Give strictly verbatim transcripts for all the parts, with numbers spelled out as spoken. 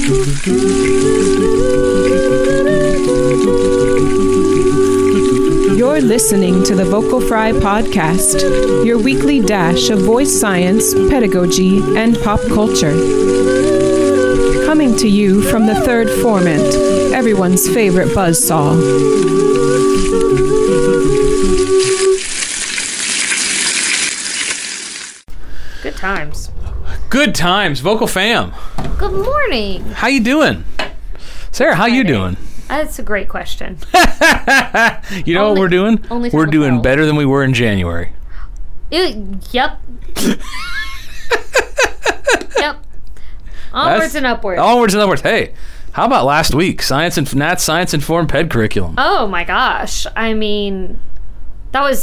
You're listening to the Vocal Fry Podcast, your weekly dash of voice science, pedagogy, and pop culture. Coming to you from the third formant, everyone's favorite buzzsaw. Good times. Good times, Vocal Fam. Good morning. How you doing? Sarah, how you doing? That's a great question. You know only, what we're doing? Only we're doing fall. better than we were in January. It, yep. Yep. Onwards That's, and upwards. Onwards and upwards. Hey, how about last week? Science and Nat Science Informed Ped Curriculum. Oh my gosh. I mean, that was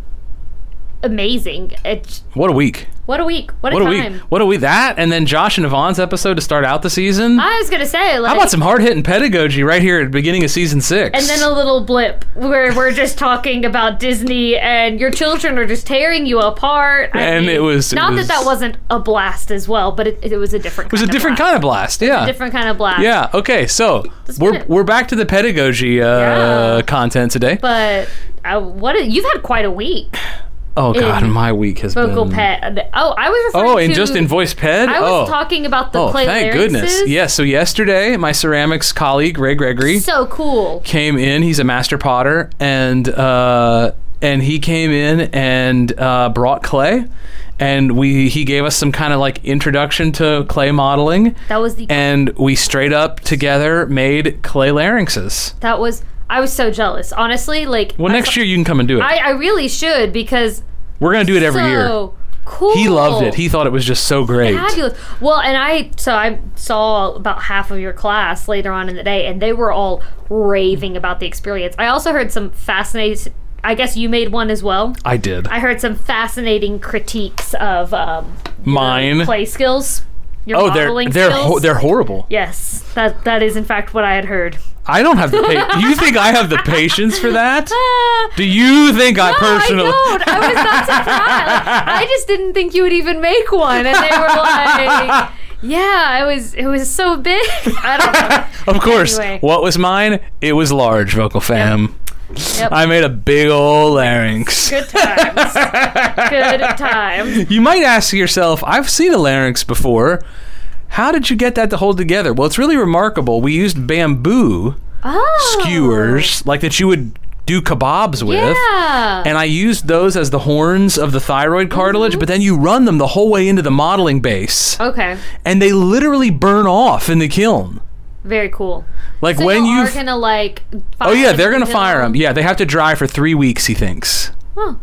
amazing. It, What a week. what a week. What a What a time. week. What a week. That and then Josh and Yvonne's episode to start out the season. I was going to say, like... How about some hard-hitting pedagogy right here at the beginning of season six? And then a little blip where we're just talking about Disney and your children are just tearing you apart. I And mean, it was- it not was- that that wasn't a blast as well, but it, it was a different It was kind a different of blast. kind of blast, yeah. A different kind of blast. Yeah, okay, so Let's we're get it. we're back to the pedagogy uh, Yeah. content today. But uh, what a, you've had quite a week. Oh, God, in my week has Vocal been... pet. Oh, I was referring Oh, to... and just in voice ped? I was oh. talking about the Oh, clay thank larynxes. goodness. Yes, so yesterday, my ceramics colleague, Ray Gregory, So cool. came in. He's a master potter, and uh, and he came in and uh, brought clay, and we he gave us some kind of like introduction to clay modeling, That was the... and we straight up together made clay larynxes. That was... I was so jealous. Honestly, like... Well, I next saw- year you can come and do it. I, I really should because... We're going to do it every so year. Cool. He loved it. He thought it was just so great. Fabulous. Well, and I so I saw about half of your class later on in the day, and they were all raving about the experience. I also heard some fascinating. I guess you made one as well. I did. I heard some fascinating critiques of um, your Mine. play skills. Your Oh, they're modeling they're skills. ho- they're horrible. Yes, that that is in fact what I had heard. I don't have the pa- You think I have the patience for that? Ah, Do you think I no, personally I don't. I was not surprised. Like, I just didn't think you would even make one, and they were like, "Yeah, it was. It was so big." I don't know. Of course. Anyway. What was mine? It was large, Vocal Fam. Yep. I made a big old larynx. Good times. Good times. You might ask yourself, I've seen a larynx before. How did you get that to hold together? Well, it's really remarkable. We used bamboo Oh. skewers, like that you would do kebabs with. Yeah. And I used those as the horns of the thyroid cartilage, Mm-hmm. but then you run them the whole way into the modeling base. Okay. And they literally burn off in the kiln. Very cool. Like So when you you are gonna like. Fire Oh yeah, them they're in gonna the fire middle? them. Yeah, they have to dry for three weeks. He thinks. Huh.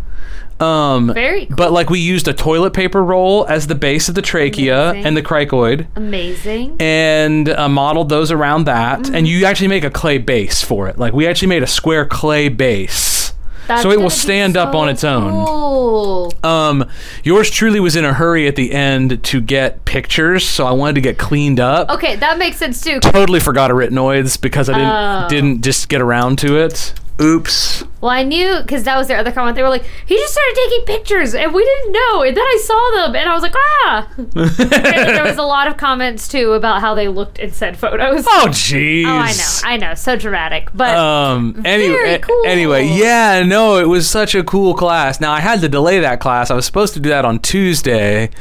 Um, Very cool. But like we used a toilet paper roll as the base of the trachea Amazing. and the cricoid, Amazing. and uh, modeled those around that. Mm-hmm. And you actually make a clay base for it. Like we actually made a square clay base, That's so it gonna will be stand up so on its own. Cool. Um, yours truly was in a hurry at the end to get pictures, so I wanted to get cleaned up. Okay, that makes sense too. Totally forgot arytenoids because I didn't Oh. didn't just get around to it. Oops. Well, I knew because that was their other comment. They were like, he just started taking pictures and we didn't know. And then I saw them and I was like, ah. And there was a lot of comments too about how they looked in said photos. Oh, jeez. Oh, I know. I know. So dramatic. But Um. Anyway, Very cool. anyway, yeah, no, it was such a cool class. Now I had to delay that class. I was supposed to do that on Tuesday,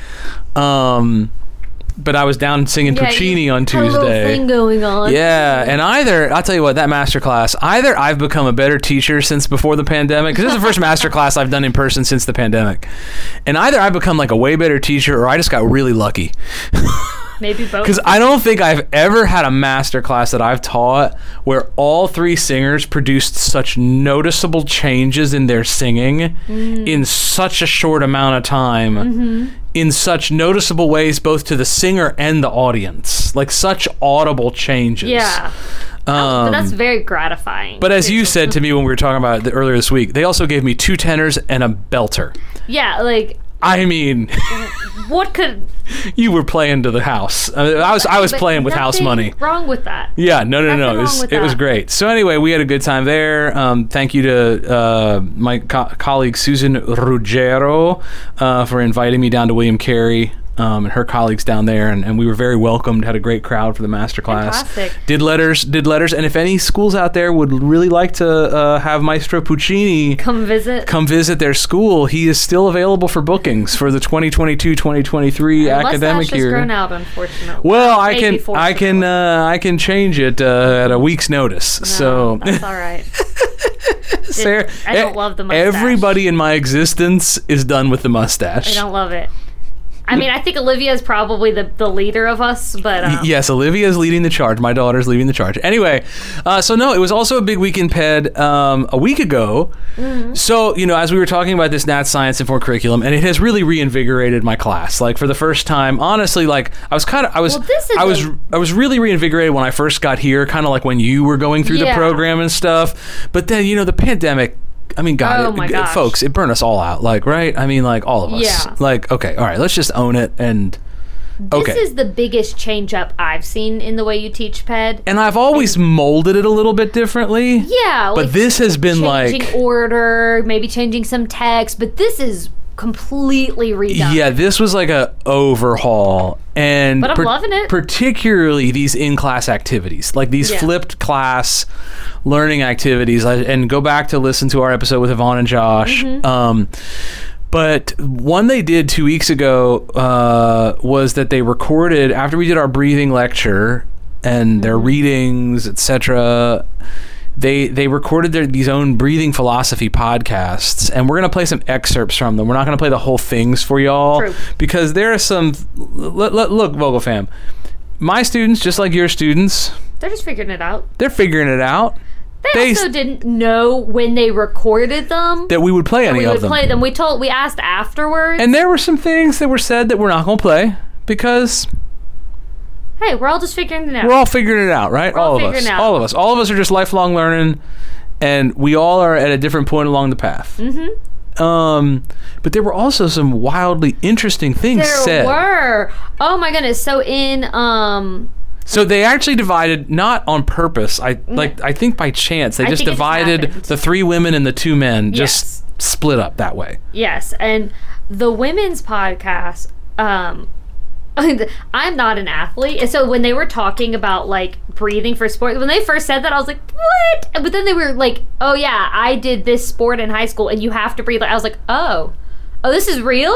um, but I was down singing yeah, Puccini you on had a little Tuesday. thing going on. Yeah, and either I'll tell you what, that master class, either I've become a better teacher since before the pandemic, because this is the first master class I've done in person since the pandemic, and either I've become like a way better teacher, or I just got really lucky. Maybe both. Because I don't think I've ever had a master class that I've taught where all three singers produced such noticeable changes in their singing Mm. in such a short amount of time, Mm-hmm. in such noticeable ways, both to the singer and the audience. Like such audible changes. Yeah. but Um, that's very gratifying. but as you said to me when we were talking about it earlier this week, they also gave me two tenors and a belter. yeah, like, I mean, what could... you were playing to the house. I, mean, I was I was but playing with house nothing money. wrong with that. Yeah, no, no, Nothing no. It wrong was, with it was that. great. So anyway, we had a good time there. Um, thank you to uh, my co- colleague Susan Ruggiero uh, for inviting me down to William Carey um, and her colleagues down there, and, and we were very welcomed. Had a great crowd for the master class. Fantastic. Did letters, did letters, and if any schools out there would really like to uh, have Maestro Puccini Come visit. come visit their school, he is still available for bookings for the twenty twenty-two twenty twenty-three academic Mustache year. has grown out, unfortunately. Well, I Maybe can I can uh, I can change it uh, at a week's notice. No, so that's all right. Sarah, I don't love the mustache. Everybody in my existence is done with the mustache. I don't love it. I mean, I think Olivia is probably the, the leader of us, but um, Y- yes, Olivia is leading the charge. My daughter's leading the charge. Anyway, uh, so no, it was also a big week in P E D um, a week ago. Mm-hmm. So, you know, as we were talking about this Nat Science Informed Curriculum, and it has really reinvigorated my class. Like for the first time, honestly, like I was kind of, I was, Well, this is I was, a- I was really reinvigorated when I first got here, kind of like when you were going through the Yeah. program and stuff. But then, you know, the pandemic. I mean, God, Oh it, my it- gosh. folks, it burned us all out. Like, right? I mean, like all of us. Yeah. Like, okay, all right, let's just own it and. Okay. this is the biggest change up I've seen in the way you teach P E D. And I've always molded it a little bit differently. Yeah, But like this has been changing like. order, maybe changing some text, but this is completely redone. Yeah, this was like a overhaul. And But I'm loving it. Particularly these in-class activities, like these Yeah. flipped class learning activities. I- And go back to listen to our episode with Yvonne and Josh. Mm-hmm. Um, but one they did two weeks ago uh, was that they recorded, after we did our breathing lecture and their Mm-hmm. readings, et cetera, they they recorded their these own breathing philosophy podcasts, and we're going to play some excerpts from them. We're not going to play the whole things for y'all. True. Because there are some... Look, look, Vogel fam, my students, just like your students, They're just figuring it out. they're figuring it out. They, They also s- didn't know when they recorded them That we would play that any we of would them. play them. We told, we asked afterwards. And there were some things that were said that we're not going to play because hey, we're all just figuring it out. we're all figuring it out, right? We're all all of us. figuring it out. All of us. All of us are just lifelong learning, and we all are at a different point along the path. Mm-hmm. Um, but there were also some wildly interesting things there said. were. Oh my goodness. So in um So they actually divided, not on purpose. I like. I think by chance they I just think it just divided happened. the three women and the two men. Just Yes. split up that way. yes, and the women's podcast um I'm not an athlete, and so when they were talking about like breathing for sports, when they first said that, I was like, "What?" But then they were like, "Oh yeah, I did this sport in high school, and you have to breathe." I was like, "Oh, oh, this is real?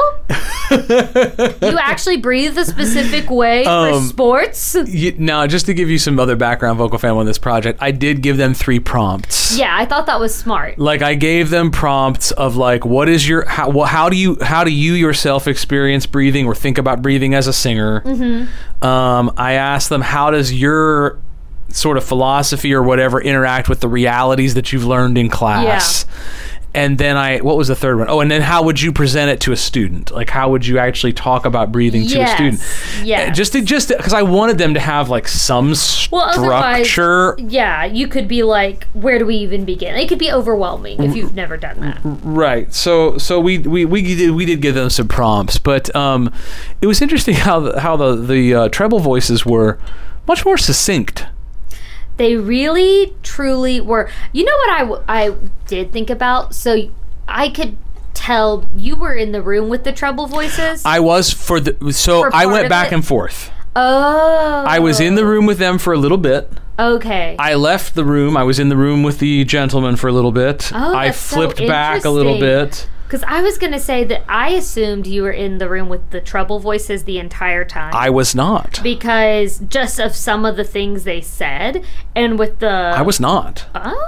You actually breathe a specific way Um, for sports?" You, now, just to give you some other background, Vocal Fam, on this project, I did give them three prompts. Yeah, I thought that was smart. Like I gave them prompts of like, what is your how? Well, how do you how do you yourself experience breathing or think about breathing as a singer? Mm-hmm. Um, I asked them, how does your sort of philosophy or whatever interact with the realities that you've learned in class? And then I, what was the third one? Oh, and then how would you present it to a student? Like, how would you actually talk about breathing to a Yes, student? yes. Uh, Just to, just because I wanted them to have like some Well, otherwise, structure. yeah, you could be like, where do we even begin? It could be overwhelming if you've never done that. Right. So so we, we, we did we did give them some prompts, but um, it was interesting how the, how the the uh, treble voices were much more succinct. They really, truly were. You know what I, w- I did think about? So I could tell you were in the room with the treble voices. I was for the so For I part went of back it? and forth. oh. I was in the room with them for a little bit. Okay. I left the room. I was in the room with the gentleman for a little bit. Oh, I that's so flipped back a little interesting. bit. Because I was going to say that I assumed you were in the room with the treble voices the entire time. I was not. because just of some of the things they said, and with the I was not.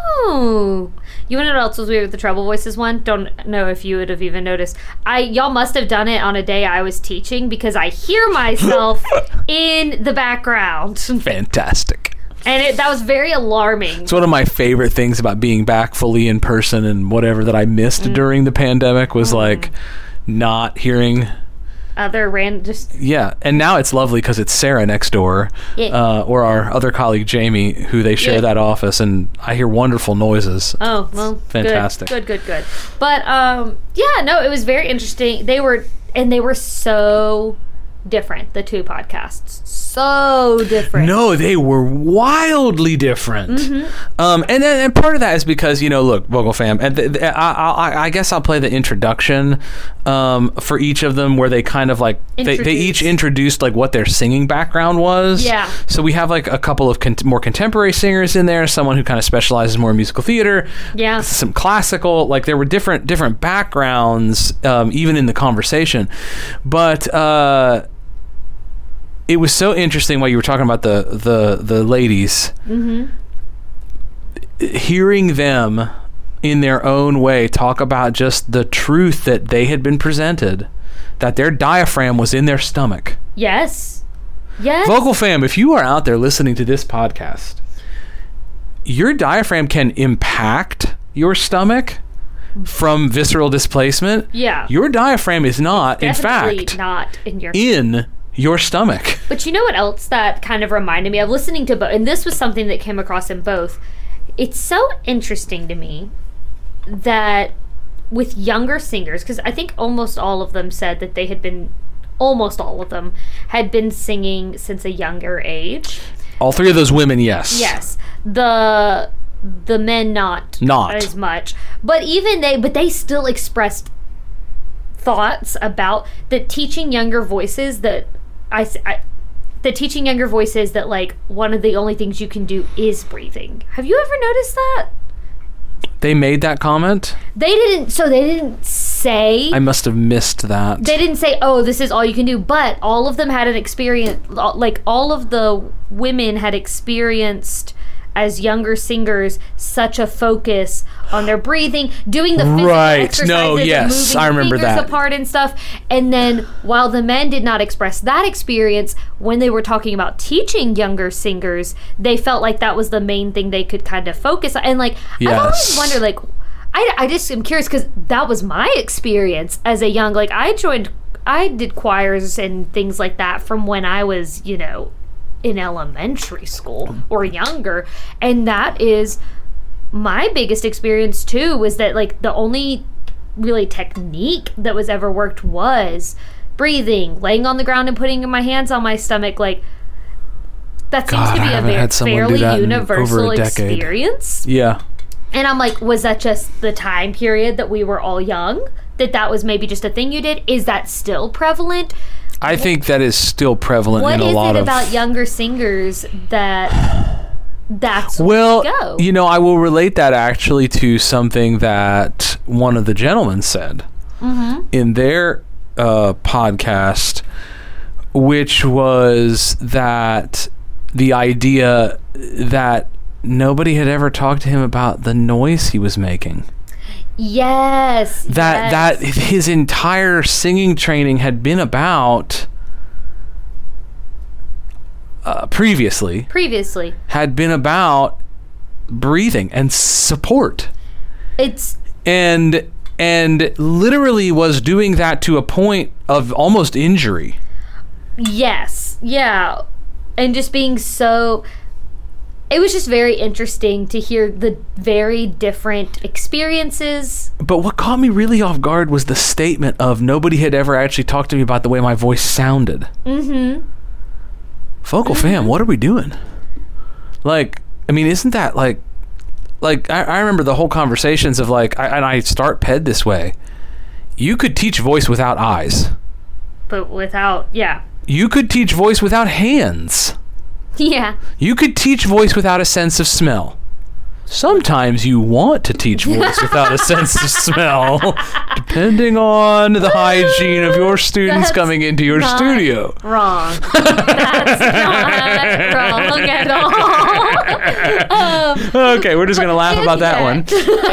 oh, you want to know what else was weird with the treble voices one? Don't know if you would have even noticed. I y'all must have done it on a day I was teaching because I hear myself in the background, Fantastic. and it, that was very alarming. It's one of my favorite things about being back fully in person and whatever that I missed Mm. during the pandemic was like not hearing. Other random, just Yeah, and now it's lovely because it's Sarah next door, Yeah. uh, or our other colleague Jamie, who they share Yeah. that office, and I hear wonderful noises. oh well, fantastic. Good, good, good, good. But um, yeah, no, it was very interesting. They were and they were so different. The two podcasts, so different. No, they were wildly different. Mm-hmm. Um, and then and part of that is because, you know, look, Vocal Fam, and th- th- I, I, I guess I'll play the introduction um, for each of them where they kind of like, they, they each introduced like what their singing background was. Yeah. So we have like a couple of con- more contemporary singers in there, someone who kind of specializes more in musical theater. Yeah. Some classical, like there were different different backgrounds um, even in the conversation. But uh, it was so interesting while you were talking about the the, the ladies. Mm-hmm. Hearing them in their own way talk about just the truth that they had been presented, that their diaphragm was in their stomach. Yes. Yes. Vocal Fam, if you are out there listening to this podcast, your diaphragm can impact your stomach from visceral displacement. Yeah. Your diaphragm is not, in Definitely fact, not in your in your stomach. But you know what else that kind of reminded me of listening to both, and this was something that came across in both. It's so interesting to me that with younger singers, because I think almost all of them said that they had been, almost all of them had been singing since a younger age. All three of those women, yes. Yes. The the men not Not. as much. But even they, but they still expressed thoughts about that teaching younger voices that I, I the teaching younger voices that like one of the only things you can do is breathing. Have you ever noticed that? They made that comment? They didn't, so they didn't say. I must have missed that. They didn't say, oh, this is all you can do, but all of them had an experience, like all of the women had experienced as younger singers such a focus on their breathing, doing the physical Right. exercises, No, yes, moving I remember fingers that. apart and stuff. And then while the men did not express that experience, when they were talking about teaching younger singers, they felt like that was the main thing they could kind of focus on. And like, Yes. I've always wondered, like, I, I just am curious because that was my experience as a young, like I joined, I did choirs and things like that from when I was, you know, in elementary school or younger. And that is my biggest experience too, was that like the only really technique that was ever worked was breathing, laying on the ground and putting my hands on my stomach. Like that seems God, to I be a haven't very had someone do fairly that in universal over a decade. experience. Yeah. And I'm like, was that just the time period that we were all young? That that was maybe just a thing you did? Is that still prevalent? I think that is still prevalent What in a is lot it of... about younger singers that that's Well, where we go? you know, I will relate that actually to something that one of the gentlemen said Mm-hmm. in their uh, podcast, which was that the idea that nobody had ever talked to him about the noise he was making. Yes. That yes. that his entire singing training had been about uh, previously previously had been about breathing and support. It's And and literally was doing that to a point of almost injury. yes. Yeah. And just being so it was just very interesting to hear the very different experiences. But what caught me really off guard was the statement of nobody had ever actually talked to me about the way my voice sounded. Mm-hmm. Vocal Mm-hmm. Fam, what are we doing? Like, I mean, isn't that like, like I, I remember the whole conversations of like, I, and I start P E D this way. You could teach voice without eyes. But without, yeah. You could teach voice without hands. Yeah. You could teach voice without a sense of smell. Sometimes you want to teach voice without a sense of smell, depending on the hygiene of your students That's coming into your not studio. Wrong. That's not wrong at all. um, Okay, we're just gonna laugh about that one.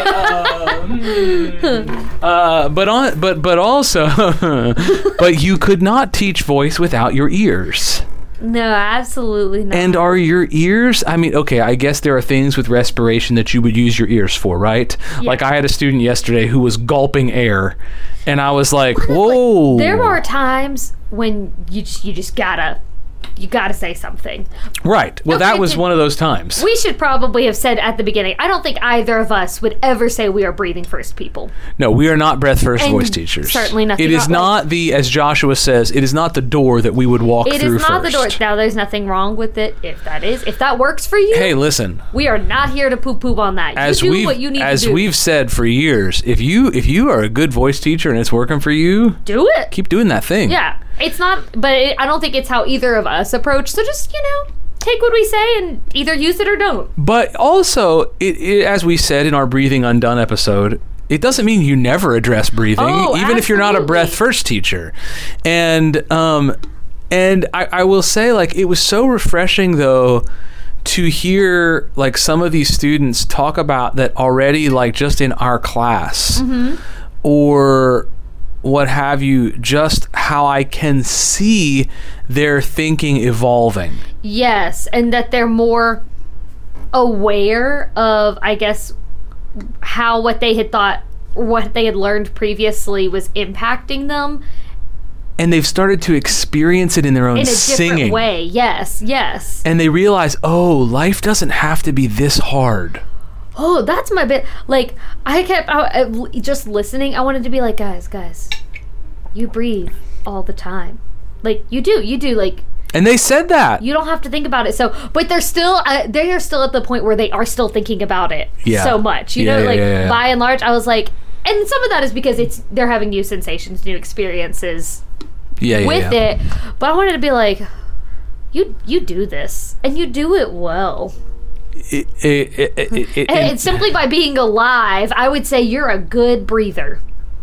Uh, but on, but but also, but you could not teach voice without your ears. No, absolutely not. And are your ears, I mean, okay, I guess there are things with respiration that you would use your ears for, right? Yeah. Like I had a student yesterday who was gulping air, and I was like, whoa. There are times when you just, you just gotta you got to say something. Right. Well, Okay, that was did- one of those times. We should probably have said at the beginning, I don't think either of us would ever say we are breathing first people. No, we are not breath first And voice teachers. certainly nothing It is about, not the, as Joshua says, it is not the door that we would walk It through is not first. the door. Now, there's nothing wrong with it. If that is, if that works for you, Hey, listen. we are not here to poo-poo on that. As you do we've what you need as to do. we've said for years, if you if you are a good voice teacher and it's working for you, do it. keep doing that thing. Yeah, it's not, but it, I don't think it's how either of us approach. So just, you know, take what we say and either use it or don't. But also, it, it, as we said in our Breathing Undone episode, it doesn't mean you never address breathing, Oh, even if you're not a absolutely. breath first teacher. And um, and I, I will say, like, it was so refreshing though to hear like some of these students talk about that already, like just in our class Mm-hmm. or what have you, just how I can see their thinking evolving. Yes, and that they're more aware of, I guess, how what they had thought, what they had learned previously was impacting them And they've started to experience it in their own in a different singing. way. Yes, yes. And they realize, oh, life doesn't have to be this hard. Oh, that's my bit. Like, I kept I, I, just listening. I wanted to be like, guys, guys, you breathe all the time. Like, you do, you do. Like, And they said that. you don't have to think about it. So, but they're still, uh, they are still at the point where they are still thinking about it Yeah. so much. You Yeah, know, yeah, like yeah, yeah. by and large, I was like, and some of that is because it's they're having new sensations, new experiences Yeah, yeah, with yeah. it. But I wanted to be like, you you do this and you do it well. It, it, it, it, it, And it- it's simply by being alive, I would say you're a good breather.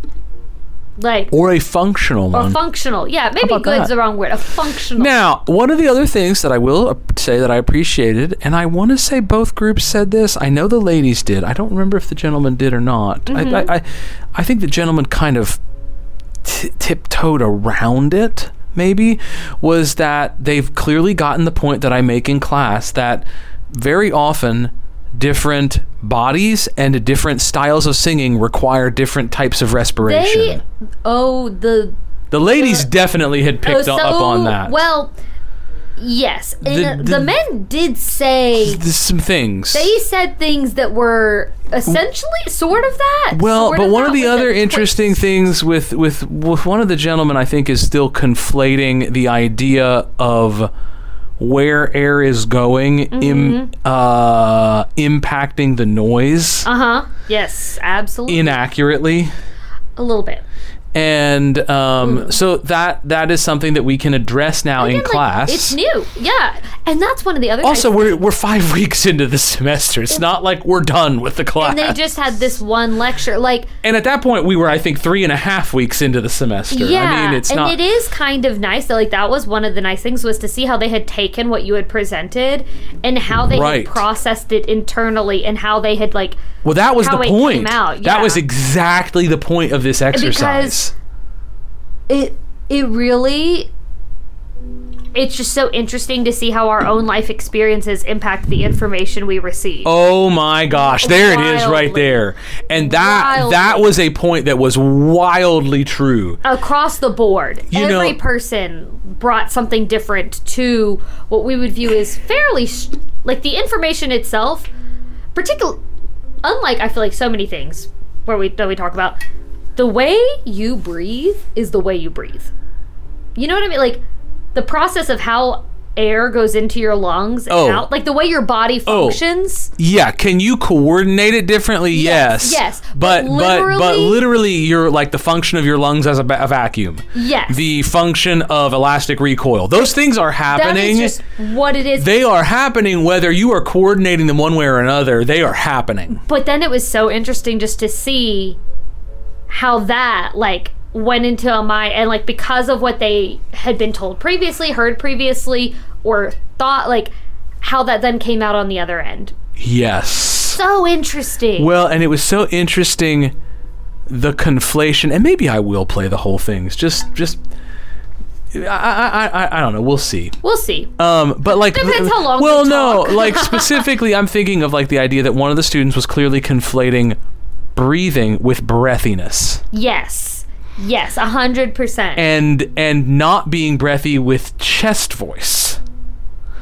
Like, or a functional or one. functional. Yeah, maybe about good's that? the wrong word. A functional. Now, one of the other things that I will uh, say that I appreciated, and I want to say both groups said this. I know the ladies did. I don't remember if the gentlemen did or not. Mm-hmm. I, I, I, I think the gentlemen kind of t- tiptoed around it. Maybe was that they've clearly gotten the point that I make in class that very often different bodies and different styles of singing require different types of respiration. They, oh, the the ladies definitely had picked oh, up so- on that. Well, yes. And The- the, the- men did say, There's some things. they said things that were essentially sort of that. Well, sort but one that of the with other a interesting twist. things with, with with one of the gentlemen, I think, is still conflating the idea of where air is going, Mm-hmm. im, uh, impacting the noise Uh-huh. Yes, absolutely. inaccurately. a little bit. And um, so that that is something that we can address now in Again, like, class. it's new. Yeah. And that's one of the other Also, things. we're we're five weeks into the semester. It's not like we're done with the class. And they just had this one lecture. Like, And at that point, we were, I think, three and a half weeks into the semester. yeah. I mean, it's and not. it is kind of nice. That, like, that was one of the nice things was to see how they had taken what you had presented and how they Right. had processed it internally and how they had, like, Well, that was how the it point. came out, That yeah. was exactly the point of this exercise. it it really it's just so interesting to see how our own life experiences impact the information we receive. Oh my gosh, there it is right Wildly. there. And that Wildly. that was a point that was wildly true. Across the board, You every know- person brought something different to what we would view as fairly sh- like the information itself, particular unlike I feel like so many things where we that we talk about, the way you breathe is the way you breathe. You know what I mean? Like the process of how air goes into your lungs and Oh. out, like the way your body Oh. functions. Yeah, can you coordinate it differently? Yes. yes. But But but but literally- literally you're like the function of your lungs as a, ba- a vacuum. Yes. The function of elastic recoil. Those things are that happening. is just what it is. They are happening whether you are coordinating them one way or another. They are happening. But then it was so interesting just to see how that like went into a mind, and like because of what they had been told previously, heard previously, or thought, like how that then came out on the other end. Yes. So interesting. Well, and it was so interesting, the conflation, and maybe I will play the whole thing. It's just, just, I, I, I, I don't know. We'll see. We'll see. Um, but like, Depends how long well, we no, talk. like specifically, I'm thinking of like the idea that one of the students was clearly conflating breathing with breathiness, Yes. Yes, a hundred percent. and and not being breathy with chest voice.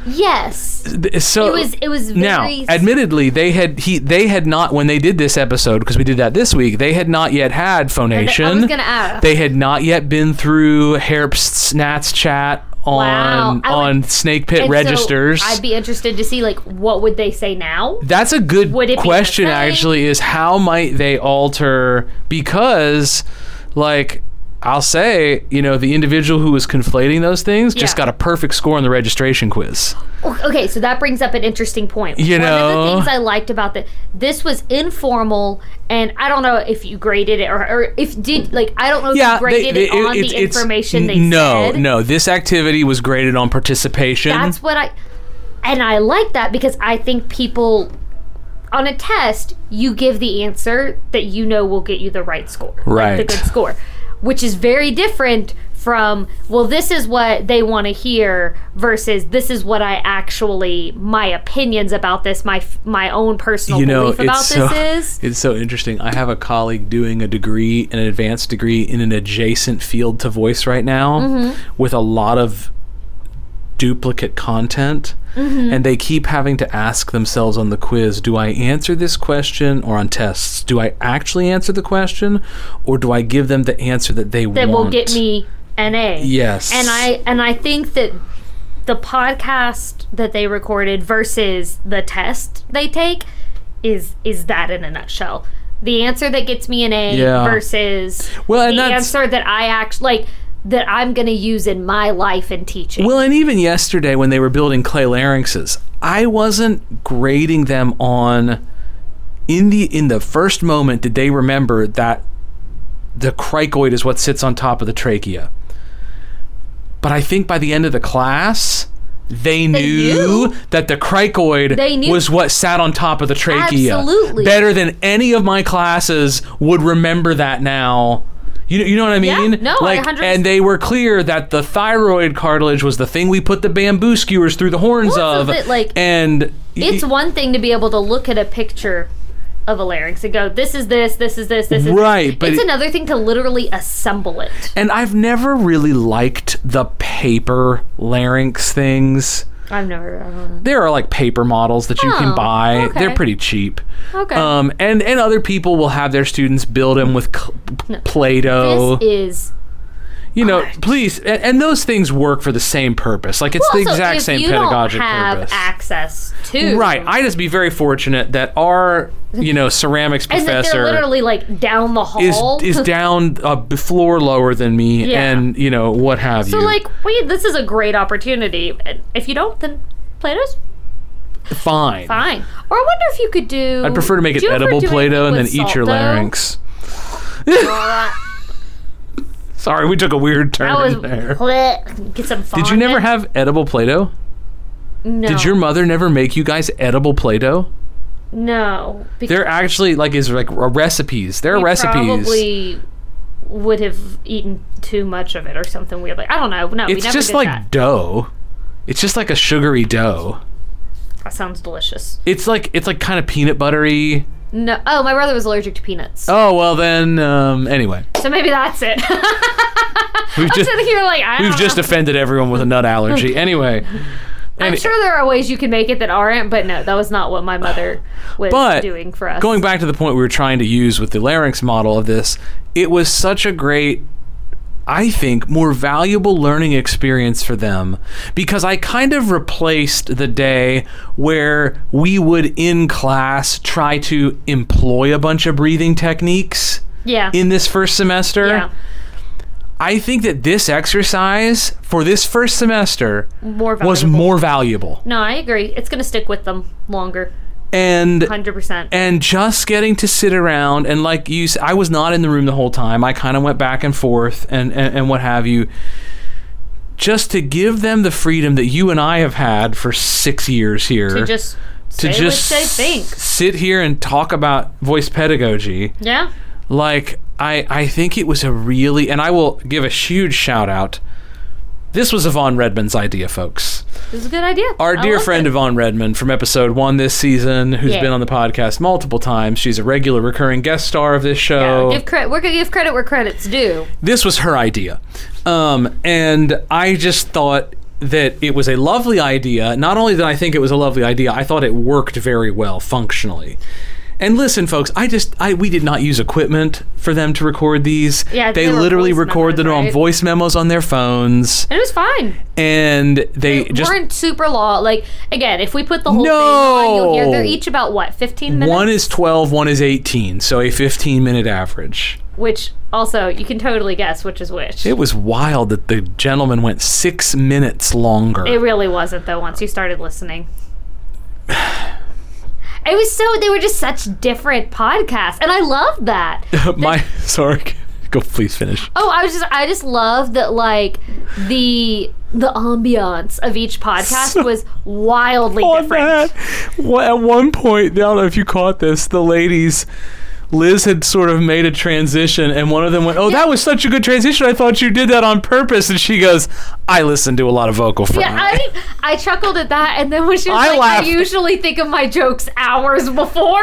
Yes. So it was it was very now, admittedly, they had he they had not when they did this episode, because we did that this week. They had not yet had phonation. I was gonna ask. They had not yet been through Herpst's Nats chat on Wow. I on would- Snake Pit and registers. So I'd be interested to see like what would they say now? That's a good Would it be question, the same? actually, is how might they alter, because, like, I'll say, you know, the individual who was conflating those things just Yeah. got a perfect score on the registration quiz. Okay, so that brings up an interesting point. You One know? of the things I liked about the this was informal, and I don't know if you graded it or, or if did like I don't know if Yeah, you graded they- it they- on it's- the it's- information they no, said. no. This activity was graded on participation. That's what I, and I like that because I think people, on a test, you give the answer that you know will get you the right score, Right. like the good score, which is very different from, well, this is what they want to hear versus this is what I actually, my opinions about this, my my own personal you know, belief about it's this so, is. it's so interesting. I have a colleague doing a degree, an advanced degree in an adjacent field to voice right now, Mm-hmm. with a lot of duplicate content, Mm-hmm. and they keep having to ask themselves on the quiz, do I answer this question, or on tests, do I actually answer the question, or do I give them the answer that they That want? will get me an A. Yes. And I and I think that the podcast that they recorded versus the test they take is is that in a nutshell. The answer that gets me an A Yeah. versus Well, and the that's- answer that I actually like that I'm going to use in my life and teaching. Well, and even yesterday when they were building clay larynxes, I wasn't grading them on in the in the first moment did they remember that the cricoid is what sits on top of the trachea. But I think by the end of the class, they knew, knew. that the cricoid They knew. was what sat on top of the trachea. Absolutely. Better than any of my classes would remember that now. You know, you know what I Yeah, mean? no, I like, one hundred percent and they were clear that the thyroid cartilage was the thing we put the bamboo skewers through the horns Well, of. so that, like, and it's y- one thing to be able to look at a picture of a larynx and go, this is this, this is this, this is Right, this. but It's it- another thing to literally assemble it. and I've never really liked the paper larynx things. I've never. I don't know. There are like paper models that you can Oh, buy. okay. They're pretty cheap. Okay. Um, and and other people will have their students build them with cl- Play-Doh. This is. you know, art. please, and, and those things work for the same purpose. Like it's Well, the also, exact if same you pedagogic don't have purpose. access to Right. I just be very fortunate that our, you know, ceramics and that they're professor literally like down the is hall. is down a b- floor lower than me, Yeah. and you know what have so you. like, wait, this is a great opportunity. And if you don't, then Play-Doh's fine. fine. Or I wonder if you could do. I'd prefer to make do it you ever edible do Play-Doh and then anything with eat your salt dough? larynx. Uh, Sorry, we took a weird turn that was there. bleh. Get some. Did you never fondant. have edible Play-Doh? No. Did your mother never make you guys edible Play-Doh? No. Because They're actually like is like r- recipes. There are we recipes. Probably would have eaten too much of it or something weird. Like I don't know. No, we It's never just did like that. dough. It's just like a sugary dough. That sounds delicious. It's like it's like kind of peanut buttery. No. Oh, my brother was allergic to peanuts. Oh well, then um, anyway, So maybe that's it. we've I'm just sitting here like I don't we've just know. offended everyone with a nut allergy. Anyway, I'm Any- sure there are ways you can make it that aren't, but no, that was not what my mother was But doing for us. going back to the point we were trying to use with the larynx model of this, it was such a great, I think, more valuable learning experience for them because I kind of replaced the day where we would in class try to employ a bunch of breathing techniques yeah. in this first semester. yeah. I think that this exercise for this first semester More was valuable. more valuable. No, I agree. It's going to stick with them longer. And one hundred percent. and just getting to sit around and like you s- I was not in the room the whole time. I kind of went back and forth and, and and what have you, just to give them the freedom that you and I have had for six years here To just to say just what they think. s- sit here and talk about voice pedagogy. Yeah. Like I I think it was a really, and I will give a huge shout out. This was Yvonne Redmond's idea, folks. This is a good idea. Our I dear like friend it. Yvonne Redmond from episode one this season, who's Yeah. been on the podcast multiple times. She's a regular recurring guest star of this show. Yeah, give credit. We're gonna give credit where credit's due. This was her idea. Um, and I just thought that it was a lovely idea. Not only did I think it was a lovely idea, I thought it worked very well functionally. And listen, folks, I just, I we did not use equipment for them to record these. Yeah, they they were literally voice recorded memos, them on right? voice memos on their phones. And it was fine. And they, They just... weren't super long. Like, again, if we put the whole No! thing on, you'll hear they're each about, what, fifteen minutes? One is twelve, one is eighteen, so a fifteen-minute average. Which, also, you can totally guess which is which. It was wild that the gentleman went six minutes longer. It really wasn't, though, once you started listening. It was so, they were just such different podcasts, and I loved that. My, sorry, go please finish. Oh, I was just, I just love that, like, the the ambiance of each podcast So- was wildly On different. that, well, at one point, I don't know if you caught this, the ladies, Liz had sort of made a transition, and one of them went, oh, that was such a good transition. I thought you did that on purpose. And she goes, I listen to a lot of Vocal Fry. Yeah, I I chuckled at that, and then when she was I like, laughed. I usually think of my jokes hours before.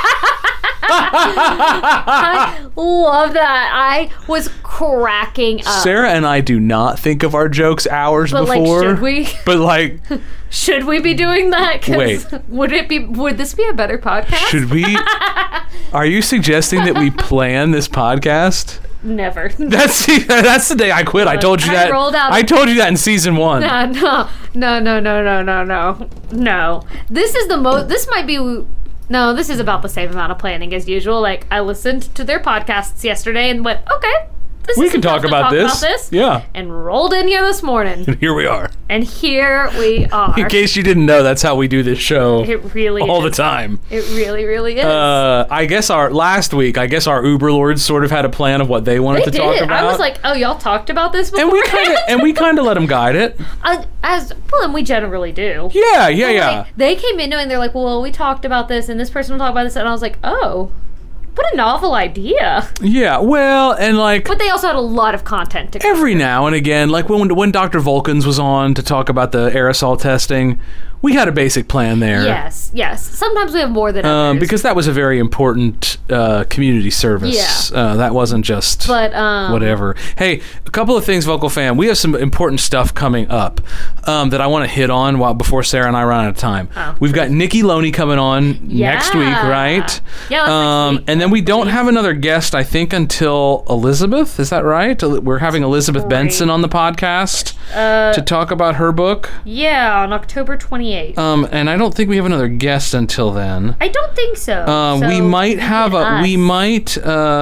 I love that. I was cracking up. Sarah and I do not think of our jokes hours But, like, before. should we? But like, Should we be doing that? 'Cause Wait. would it be? Would this be a better podcast? should we? Are you suggesting that we plan this podcast? Never. That's the, that's the day I quit. I told you I that. rolled out- I told you that in season one. No, no, no, no, no, no, no, no, no. This is the most. This might be. No, this is about the same amount of planning as usual. Like, I listened to their podcasts yesterday and went, okay, this We is can talk enough to about talk this. about this. Yeah. And rolled in here this morning, Here we are. and here we are. In case you didn't know, that's how we do this show It really all is. the time. It really, really is. Uh, I guess our last week, I guess our Uber lords sort of had a plan of what they wanted they to did. talk about. I was like, oh, y'all talked about this before? and we kind of and we kind of let them guide it. uh, as well, and we generally do. Yeah, yeah, But, yeah. like, they came in knowing, they're like, well, we talked about this, and this person will talk about this, and I was like, oh, what a novel idea. Yeah, well, and like But they also had a lot of content to cover. every now and again, like when when Doctor Vulcans was on to talk about the aerosol testing, we had a basic plan there. Yes, yes. Sometimes we have more than others. Um, because that was a very important uh, community service. Yeah. Uh, that wasn't just But, um, whatever. Hey, a couple of things, Vocal Fan. We have some important stuff coming up um, that I want to hit on while before Sarah and I run out of time. Oh. We've got Nikki Loney coming on Yeah. next week, right? Yeah, that's um, next week. And then we don't have another guest, I think, until Elizabeth. Is that right? We're having Elizabeth Great. Benson on the podcast Uh, to talk about her book. yeah, on October twenty-eighth. Um, and I don't think we have another guest until then. I don't think so. Um, So, we might have a us. we might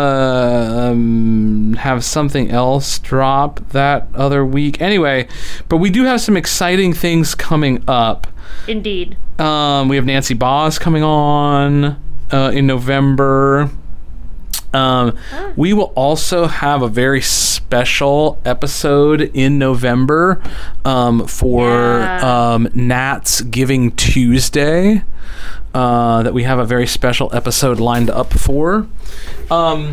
uh, um, have something else drop that other week. Anyway, but we do have some exciting things coming up. Indeed. Um, we have Nancy Boz coming on uh, in November. Um, Ah. We will also have a very special episode in November um, for Yeah. um, Nat's Giving Tuesday uh, that we have a very special episode lined up for. Um,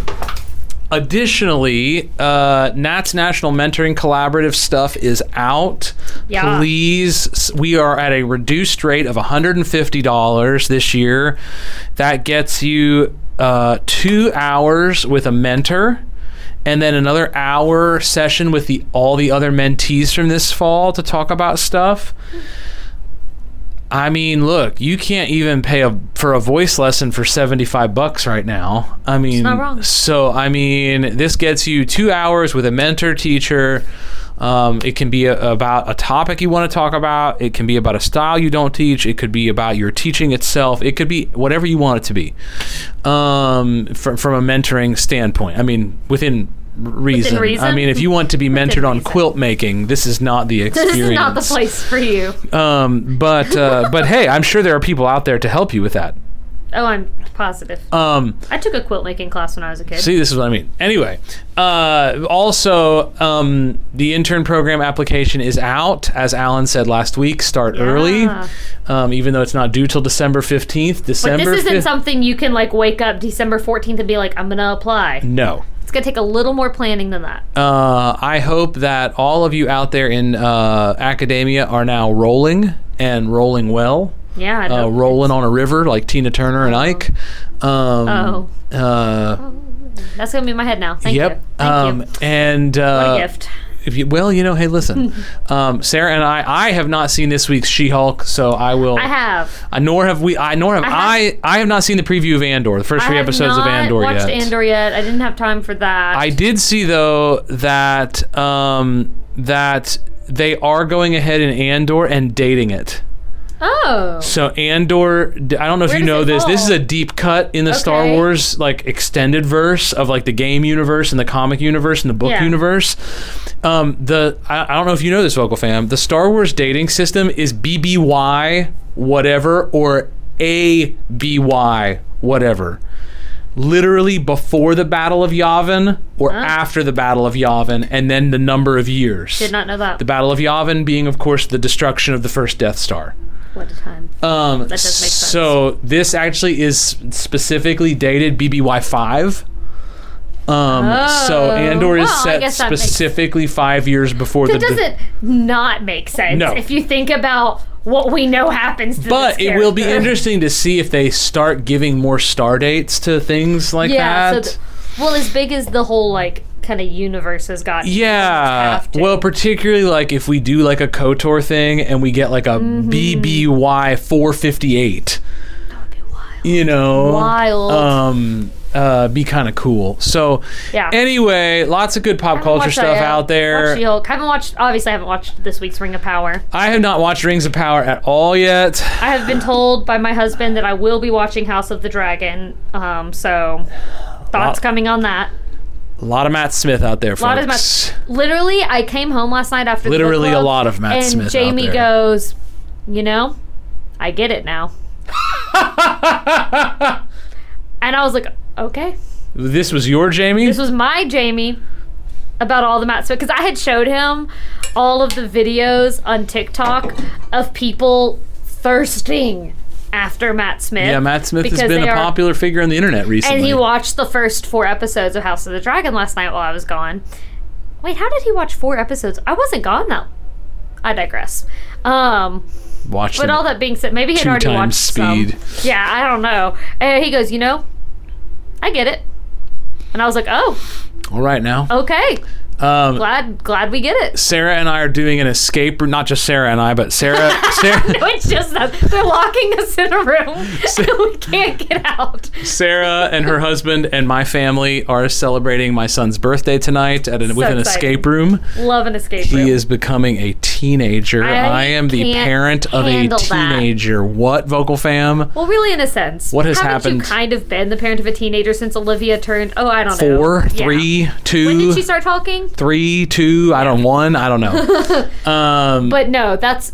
Additionally, uh, Nat's National Mentoring Collaborative stuff is out. Yeah. Please, we are at a reduced rate of one hundred fifty dollars this year. That gets you uh, two hours with a mentor, and then another hour session with the all the other mentees from this fall to talk about stuff. I mean, look, you can't even pay a, for a voice lesson for seventy-five bucks right now. I mean, not wrong. so, I mean, this gets you two hours with a mentor teacher. Um, it can be a, about a topic you want to talk about. It can be about a style you don't teach. It could be about your teaching itself. It could be whatever you want it to be um, from, from a mentoring standpoint. I mean, within reason. reason? I mean, if you want to be mentored on reason. quilt making, this is not the experience. This is not the place for you. Um, but uh, but hey, I'm sure there are people out there to help you with that. Oh, I'm positive. Um, I took a quilt making class when I was a kid. see, this is what I mean. Anyway, uh, also um, the intern program application is out, as Alan said last week. Start Yeah. early, um, even though it's not due till December fifteenth. But December. this isn't fifth- something you can like wake up December fourteenth and be like, I'm gonna apply. No. It's gonna take a little more planning than that. Uh, I hope that all of you out there in uh, academia are now rolling and rolling well. Yeah, I Uh, know. rolling on a river like Tina Turner and Ike. Um, Oh. Uh, That's gonna be in my head now. Thank yep. you. Thank um, you. And What uh, a gift. if you, well, you know, hey, listen, um, Sarah and I, I have not seen this week's She-Hulk, so I will. I have. Uh, nor have we. I nor have I. Have, I, I have not seen the preview of Andor, the first three episodes of Andor yet. I haven't watched Andor yet. I didn't have time for that. I did see though that um, that they are going ahead in Andor and dating it. Oh. So Andor, I don't know if Where you does know it this. fall? This is a deep cut in the Okay. Star Wars like extended verse of like the game universe and the comic universe and the book Yeah. universe. Um, the I, I don't know if you know this, Vocal Fam. The Star Wars dating system is B B Y whatever or A B Y whatever. Literally before the Battle of Yavin or Huh? after the Battle of Yavin, and then the number of years. Did not know that. The Battle of Yavin being, of course, the destruction of the first Death Star. What a time. Um, That does make sense. So this actually is specifically dated B B Y five. Um, Oh, so Andor is well, I set guess that makes- specifically five years before That the. doesn't not make sense No. if you think about what we know happens to But this it will be character. interesting to see if they start giving more star dates to things like Yeah. that. So th- well, as big as the whole like kind of universe has gotten. Yeah. have to. Well, particularly like if we do like a KOTOR thing and we get like a Mm-hmm. B B Y four fifty-eight. That would be wild. You know, Wild. Um, uh, be kind of cool. So, Yeah. anyway, lots of good pop Haven't culture watched that stuff yet. out there. Watched She-Hulk. Haven't watched. Obviously, I haven't watched this week's Ring of Power. I have not watched Rings of Power at all yet. I have been told by my husband that I will be watching House of the Dragon. Um, so thoughts Wow. coming on that. A lot of Matt Smith out there, folks. A lot of Matt. Literally, I came home last night after the book Literally a club, lot of Matt and Smith out Jamie there. goes, you know, I get it now. And I was like, okay. This was your Jamie? This was my Jamie about all the Matt Smith, because I had showed him all of the videos on TikTok of people thirsting after Matt Smith. Yeah, Matt Smith has because been they a are- popular figure on the internet recently. And he watched the first four episodes of House of the Dragon last night while I was gone. Wait, how did he watch four episodes? I wasn't gone though. I digress. Um, Watched but them all that being said, maybe he had two already times watched speed. some. Yeah, I don't know. And he goes, you know, I get it. And I was like, oh, All right now. okay. Um, Glad glad we get it. Sarah and I are doing an escape room. Not just Sarah and I, but Sarah. Sarah No, it's just us. They're locking us in a room. And we can't get out. Sarah and her husband and my family are celebrating my son's birthday tonight at an, So with an exciting. escape room. Love an escape room. He is becoming a teenager. I I, am the can't parent of a handle that. teenager. What, Vocal Fam? Well, really, in a sense. What has Haven't happened? you kind of been the parent of a teenager since Olivia turned, oh, I don't know. Four, Yeah. three, two, When did she start talking? three, two, I don't one, I don't know. um, But no, that's...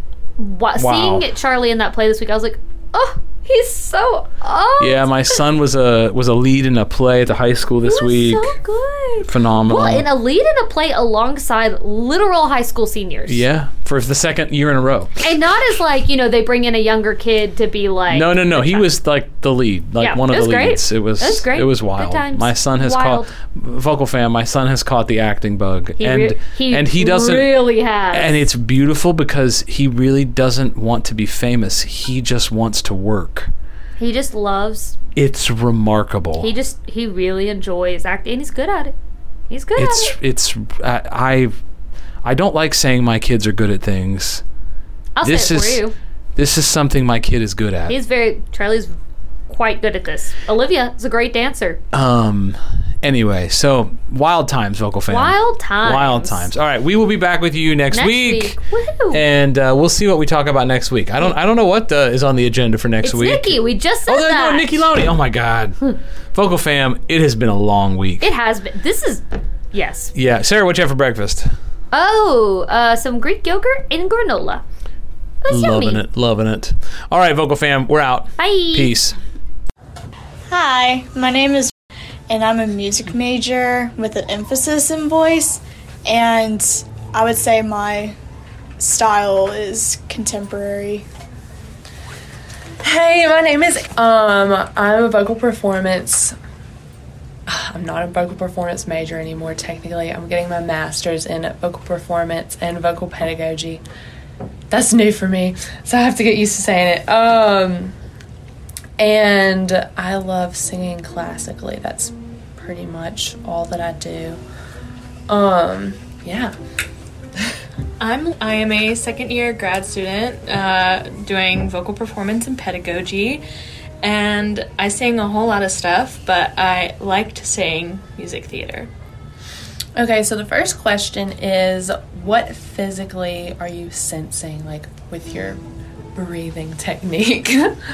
What, Wow. Seeing Charlie in that play this week, I was like, oh, he's so old. yeah, my son was a was a lead in a play at the high school this He was week. so good. Phenomenal. Well, in a lead in a play alongside literal high school seniors. yeah, for the second year in a row. And not as like, you know, they bring in a younger kid to be like... No, no, no. the He child. was like the lead, like Yeah, one of it was the great. leads. It was, It was great. It was Good wild. times. My son has Wild. caught Vocal Fam. My son has caught the acting bug, He and re- he and he doesn't. really has. And it's beautiful because he really doesn't want to be famous. He just wants to work. He just loves... It's remarkable. He just... He really enjoys acting. And he's good at it. He's good it's at it. it's I, I I don't like saying my kids are good at things. I'll this say it for is you. this is something my kid is good at. He's very... Charlie's quite good at this. Olivia is a great dancer. Um. Anyway, so wild times, Vocal Fam. Wild times. Wild times. All right, we will be back with you next, Next week, week. Woohoo. and uh, we'll see what we talk about next week. I don't. I don't know what uh, is on the agenda for next It's week. Nikki. We just said Oh, there you that. go, Nikki Loney. Oh my God, Vocal Fam. It has been a long week. It has been. This is... Yes. Yeah, Sarah, what you have for breakfast? Oh, uh, some Greek yogurt and granola. That's Loving yummy. it, loving it. All right, Vocal Fam, we're out. Bye. Peace. Hi, my name is and I'm a music major with an emphasis in voice, and I would say my style is contemporary. Hey, my name is um I'm a vocal performance I'm not a vocal performance major anymore technically. I'm getting my master's in vocal performance and vocal pedagogy. That's new for me, so I have to get used to saying it. Um and I love singing classically. That's pretty much all that I do. Um yeah. I'm I am a second year grad student uh, doing vocal performance and pedagogy, and I sing a whole lot of stuff, but I like to sing music theater. Okay, so the first question is, what physically are you sensing, like, with your breathing technique?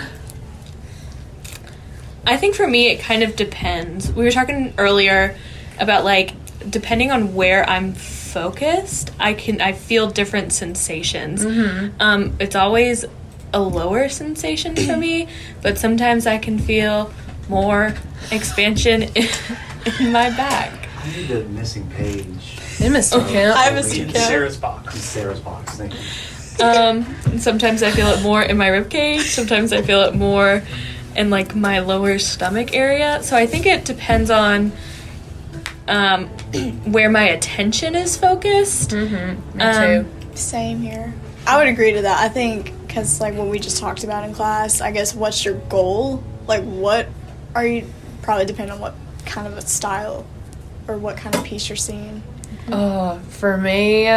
I think for me it kind of depends. We were talking earlier about, like, depending on where I'm focused, I can I feel different sensations. Mm-hmm. Um, it's always a lower sensation for me, but sometimes I can feel more expansion in, in my back. I need the missing page. Hey, Mister Kemp. I missed you, Kemp. Sarah's box. Sarah's box. Thank you. Um, and sometimes I feel it more in my rib cage. Sometimes I feel it more in, like, my lower stomach area. So I think it depends on um, where my attention is focused. Mm-hmm. Me Um, too. Same here. I would agree to that. I think, because, like, what we just talked about in class, I guess, what's your goal? Like, what are you, probably depend on what kind of a style or what kind of piece you're seeing. Uh, for me,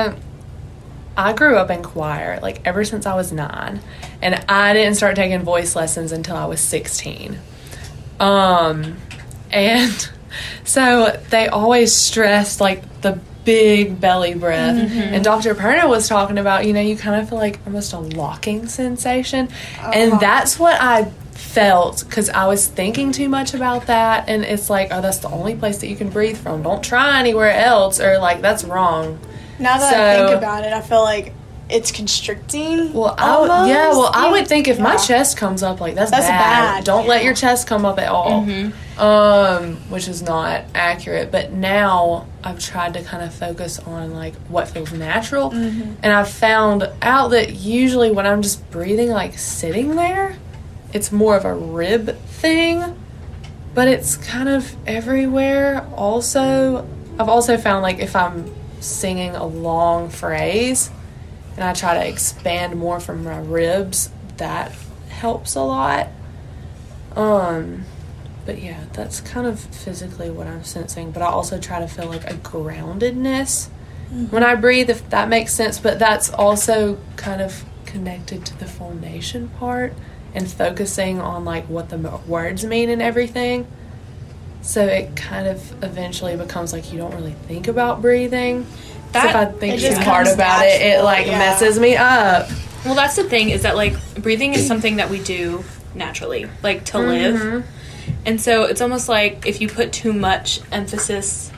I grew up in choir, like, ever since I was nine. And I didn't start taking voice lessons until I was sixteen. Um, and so they always stressed, like, the big belly breath. Mm-hmm. And Doctor Perna was talking about, you know, you kind of feel like almost a locking sensation. Uh-huh. And that's what I felt, because I was thinking too much about that. And it's like, oh, that's the only place that you can breathe from. Don't try anywhere else, or, like, that's wrong. Now that so, I think about it, I feel like it's constricting. Well, I would, yeah, well, I would think if yeah. my chest comes up, like, that's, that's bad. bad. Don't yeah. let your chest come up at all. Mm-hmm. Um, which is not accurate. But now I've tried to kind of focus on, like, what feels natural. Mm-hmm. And I've found out that usually when I'm just breathing, like, sitting there, it's more of a rib thing. But it's kind of everywhere also. I've also found, like, if I'm singing a long phrase and I try to expand more from my ribs, that helps a lot. Um, but yeah, that's kind of physically what I'm sensing. But I also try to feel like a groundedness mm-hmm. when I breathe, if that makes sense. But that's also kind of connected to the phonation part and focusing on, like, what the words mean and everything. So it kind of eventually becomes like you don't really think about breathing. That, so if I think too just hard comes about it, it, natural, like, yeah. messes me up. Well, that's the thing, is that, like, breathing is something that we do naturally, like, to live. Mm-hmm. And so it's almost like if you put too much emphasis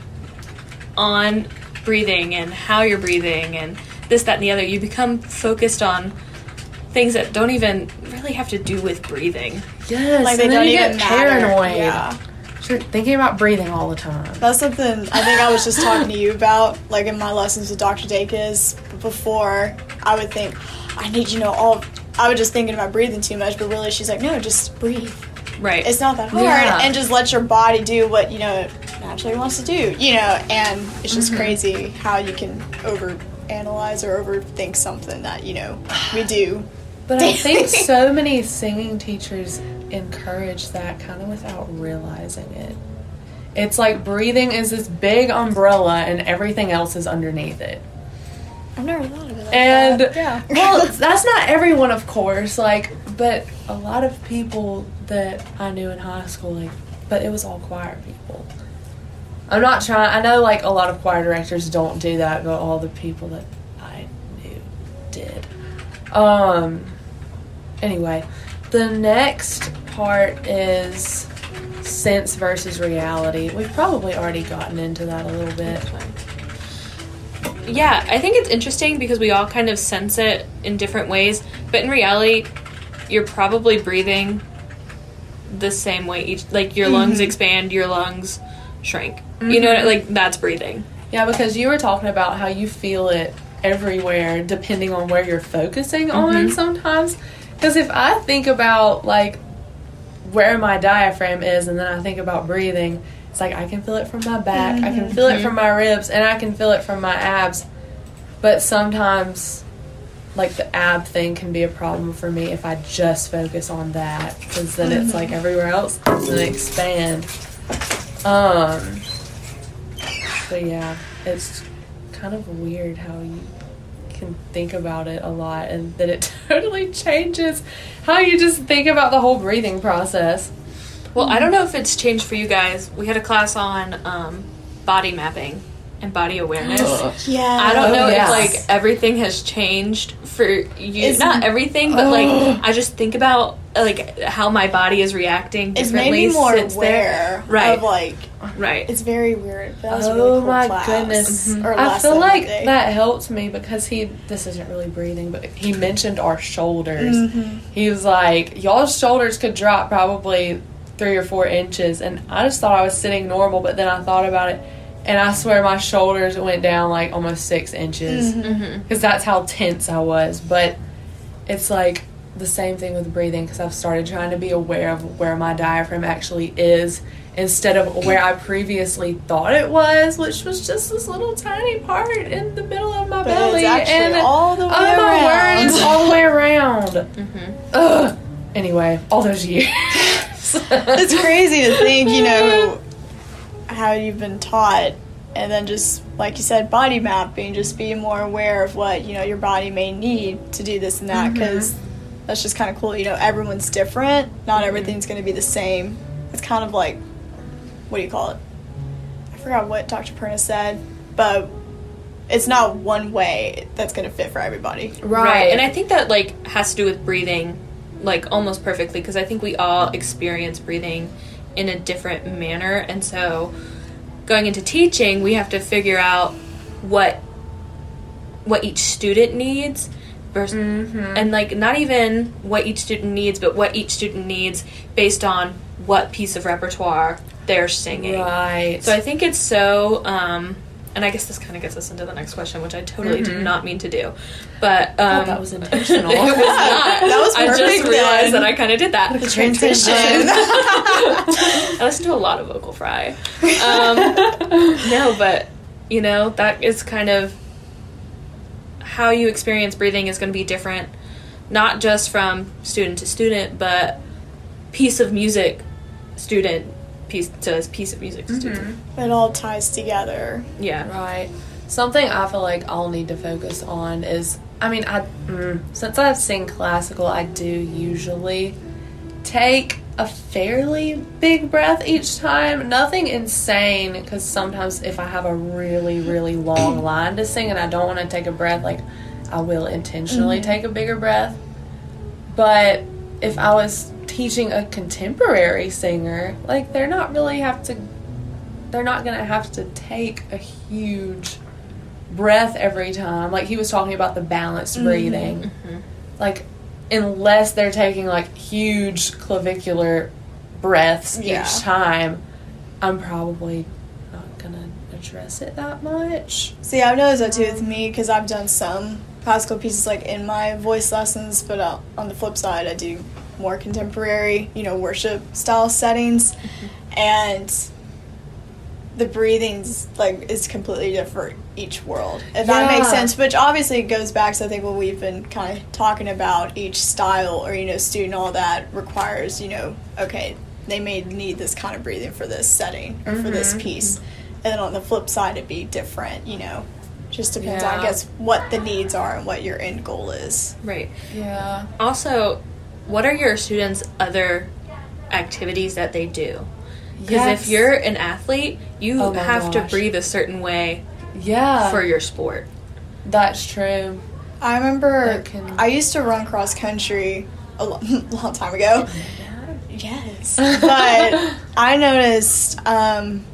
on breathing and how you're breathing and this, that, and the other, you become focused on things that don't even really have to do with breathing. Yes, Like, they and then don't you even get matter. paranoid. Yeah. You're thinking about breathing all the time. That's something I think I was just talking to you about, like, in my lessons with Doctor Dacus. Before, I would think, I need, you know, all... I was just thinking about breathing too much, but really she's like, no, just breathe. Right. It's not that hard. Yeah. And just let your body do what, you know, it naturally wants to do, you know, and it's just mm-hmm. crazy how you can overanalyze or overthink something that, you know, we do. But I think so many singing teachers encourage that kind of without realizing it. It's like breathing is this big umbrella and everything else is underneath it. I've never thought of it like and, that. Yeah. well, that's not everyone, of course, like, but a lot of people that I knew in high school, like, but it was all choir people. I'm not trying, I know, like, a lot of choir directors don't do that, but all the people that I knew did. Um, anyway, the next part is sense versus reality. We've probably already gotten into that a little bit. Yeah, I think it's interesting because we all kind of sense it in different ways, but in reality, you're probably breathing the same way each, like, your mm-hmm. lungs expand, your lungs shrink. Mm-hmm. You know, like, that's breathing. Yeah, because you were talking about how you feel it everywhere depending on where you're focusing mm-hmm. on sometimes. Because if I think about, like, where my diaphragm is and then I think about breathing, it's like I can feel it from my back, mm-hmm. I can feel it from my ribs, and I can feel it from my abs. But sometimes, like, the ab thing can be a problem for me if I just focus on that, because then mm-hmm. it's like everywhere else doesn't expand. Um, but yeah, it's kind of weird how you can think about it a lot, and that it totally changes how you just think about the whole breathing process. Well, I don't know if it's changed for you guys. We had a class on um, body mapping and body awareness. Yeah. I don't Oh, know yes. if like everything has changed for you. It's- Not everything, but like I just think about like how my body is reacting It's differently made me more since aware there. Right. of like, Right. it's very weird. But that was a Oh really cool my class. goodness. Or I lesson feel like day. that helped me because he, this isn't really breathing, but he mentioned our shoulders. Mhm. He was like, y'all's shoulders could drop probably three or four inches. And I just thought I was sitting normal, but then I thought about it, and I swear my shoulders went down like almost six inches. Mm-hmm. Because that's how tense I was. But it's like the same thing with breathing, because I've started trying to be aware of where my diaphragm actually is instead of where I previously thought it was, which was just this little tiny part in the middle of my But belly. it's actually and all the way oh my around. word, it's all the way around. Mm-hmm. Ugh. Anyway, all those years. It's crazy to think, you know, how you've been taught, and then just, like you said, body mapping, just being more aware of what, you know, your body may need to do this and that, because that's just kind of cool. You know, everyone's different. Not everything's going to be the same. It's kind of like, what do you call it? I forgot what Doctor Perna said, but it's not one way that's going to fit for everybody. Right. And I think that like has to do with breathing like almost perfectly, because I think we all experience breathing in a different manner, and so going into teaching we have to figure out what what each student needs versus, Mm-hmm. and like not even what each student needs, but what each student needs based on what piece of repertoire they're singing. Right. So I think it's so, um, and I guess this kind of gets us into the next question, which I totally did not mean to do, but um, I thought that was intentional. it was not. That was I just perfect realized then. that I kind of did that. The transition. I listen to a lot of Vocal Fry. Um, no, but you know that is kind of how you experience breathing is going to be different, not just from student to student, but piece of music student piece to piece of music student. It all ties together. Yeah. Right. Something I feel like I'll need to focus on is, I mean, I mm, since I've sing classical, I do usually take a fairly big breath each time. Nothing insane, because sometimes if I have a really, really long line to sing and I don't want to take a breath, like, I will intentionally take a bigger breath. But if I was teaching a contemporary singer, like, they're not really have to, they're not going to have to take a huge breath every time. Like, he was talking about the balanced breathing. Like, unless they're taking, like, huge clavicular breaths Yeah. each time, I'm probably not going to address it that much. See, I've noticed that too with me, because I've done some classical pieces like in my voice lessons, but uh, on the flip side, I do more contemporary, you know, worship style settings, and the breathing's like is completely different each world, if that makes Yeah. sense. Which obviously goes back to I think what we've been kind of talking about. Each style or you know student, all that requires you know okay they may need this kind of breathing for this setting or for this piece, and then on the flip side it'd be different. You know, just depends on I Yeah. guess what the needs are and what your end goal is. Right. Yeah. Also, what are your students' other activities that they do? Because Yes. if you're an athlete, you Oh my have to gosh. breathe a certain way Yeah. for your sport. That's true. I remember That can- I used to run cross country a lo- long time ago. Yes. But I noticed um,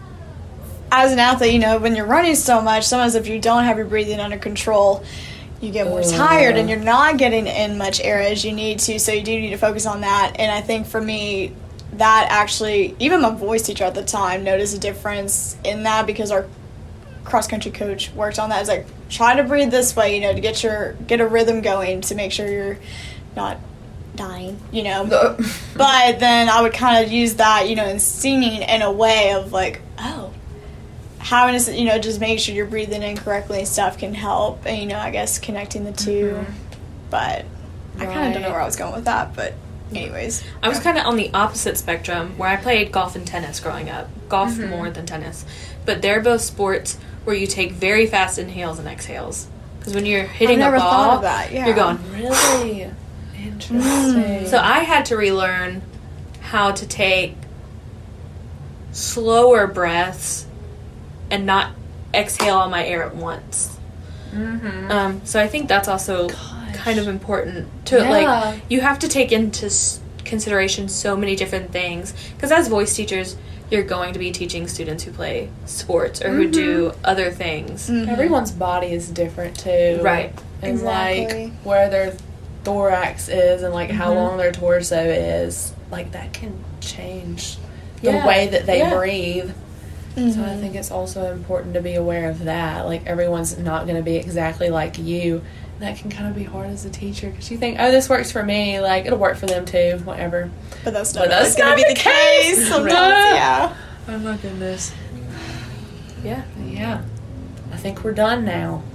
as an athlete, you know, when you're running so much, sometimes if you don't have your breathing under control, you get more tired and you're not getting in much air as you need to. So you do need to focus on that. And I think for me, that actually, even my voice teacher at the time noticed a difference in that because our cross country coach worked on that. It's like, try to breathe this way, you know, to get your get a rhythm going to make sure you're not dying, you know. But then I would kind of use that, you know, in singing in a way of like, oh, having to, you know, just make sure you're breathing in correctly and stuff can help. And, you know, I guess connecting the two. But I kind of don't know Right. where I was going with that, but anyways. I was kind of on the opposite spectrum where I played golf and tennis growing up. Golf Mm-hmm. more than tennis. But they're both sports where you take very fast inhales and exhales. Because when you're hitting never a ball, thought of that, yeah. you're going. Really interesting. So I had to relearn how to take slower breaths and not exhale all my air at once. Mm-hmm. Um, so I think that's also Gosh. kind of important to Yeah. like. You have to take into s- consideration so many different things because as voice teachers, you're going to be teaching students who play sports or who do other things. Everyone's body is different too, Right. And Exactly. like where their thorax is and like how long their torso is, like that can change the Yeah. way that they Yeah. breathe. So I think it's also important to be aware of that. Like everyone's not going to be exactly like you. That can kind of be hard as a teacher because you think, oh, this works for me. Like it'll work for them too. Whatever. But that's not But that's always going not to be the the case. case. Sometimes, Right. yeah. Oh my goodness. Yeah. Yeah. I think we're done now.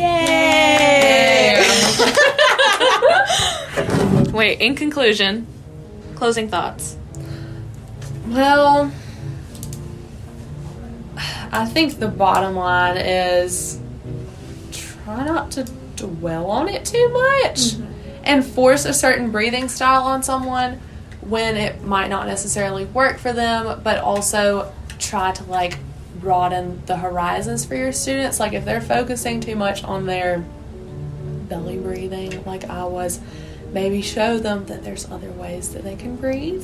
Yay! Wait, in conclusion, closing thoughts. Well, I think the bottom line is try not to dwell on it too much and force a certain breathing style on someone when it might not necessarily work for them, but also try to like broaden the horizons for your students. Like if they're focusing too much on their belly breathing like I was, maybe show them that there's other ways that they can breathe.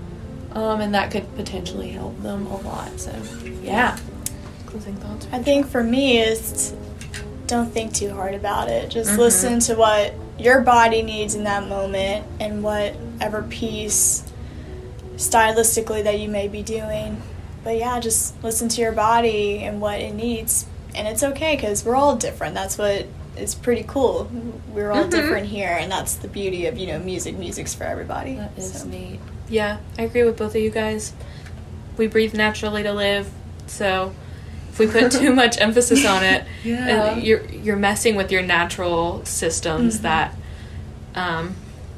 Um, and that could potentially help them a lot. So, yeah. Closing thoughts. I think for me is don't think too hard about it. Just listen to what your body needs in that moment and whatever piece stylistically that you may be doing. But yeah, just listen to your body and what it needs. And it's okay because we're all different. That's what is pretty cool. We're all different here, and that's the beauty of, you know, music. Music's for everybody. That is So. neat. Yeah, I agree with both of you guys. We breathe naturally to live, so if we put too much emphasis on it, Yeah. uh, you're you're messing with your natural systems that, um,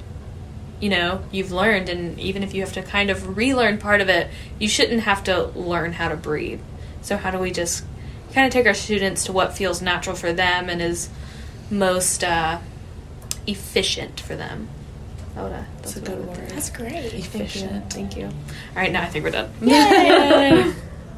you know, you've learned, and even if you have to kind of relearn part of it, you shouldn't have to learn how to breathe. So how do we just kind of take our students to what feels natural for them and is most uh, efficient for them? That would, uh, That's a what I good would word. do. That's great. Efficient. Thank you. All right, now I think we're done. Yay!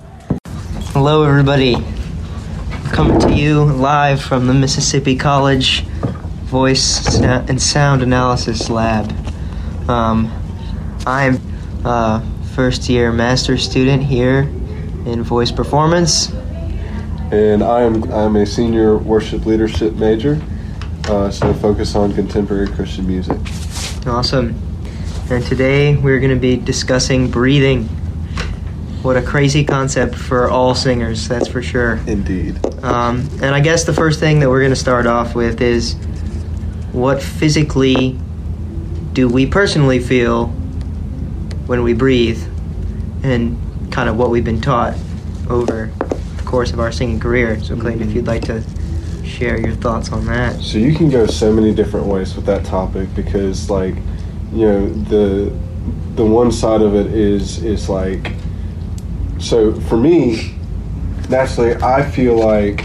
Hello, everybody. Coming to you live from the Mississippi College Voice and Sound Analysis Lab. Um, I'm a first-year master's student here in voice performance. And I am I'm a senior worship leadership major, uh, so focus on contemporary Christian music. Awesome. And today we're going to be discussing breathing. What a crazy concept for all singers, that's for sure. Indeed. Um, and I guess the first thing that we're going to start off with is what physically do we personally feel when we breathe, and kind of what we've been taught over the course of our singing career. So Clayton, if you'd like to share your thoughts on that. So you can go so many different ways with that topic because, like, you know, the the one side of it is is like, so for me, naturally, I feel like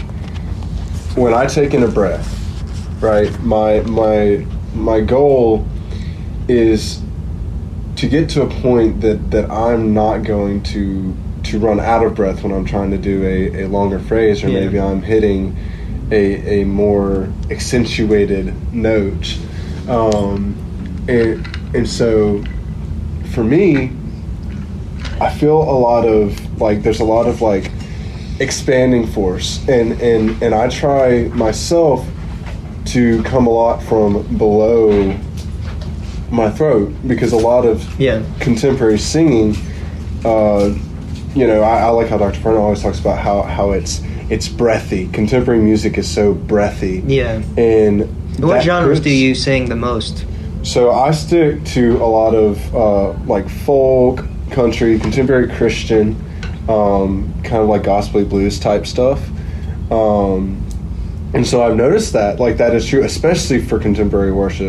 when I take in a breath, right, my my my goal is to get to a point that, that I'm not going to to run out of breath when I'm trying to do a, a longer phrase, or Yeah. maybe I'm hitting a a more accentuated note. Um, and and so for me, I feel a lot of like there's a lot of like expanding force, and and and I try myself to come a lot from below my throat, because a lot of Yeah. contemporary singing, uh, you know, I, I like how Doctor Fern always talks about how, how it's it's breathy. Contemporary music is so breathy. Yeah. And What that genres do hurts. you sing the most? So I stick to a lot of uh, like folk, country, contemporary Christian, um, kind of like gospel blues type stuff. Um, and so I've noticed that like that is true, especially for contemporary worship.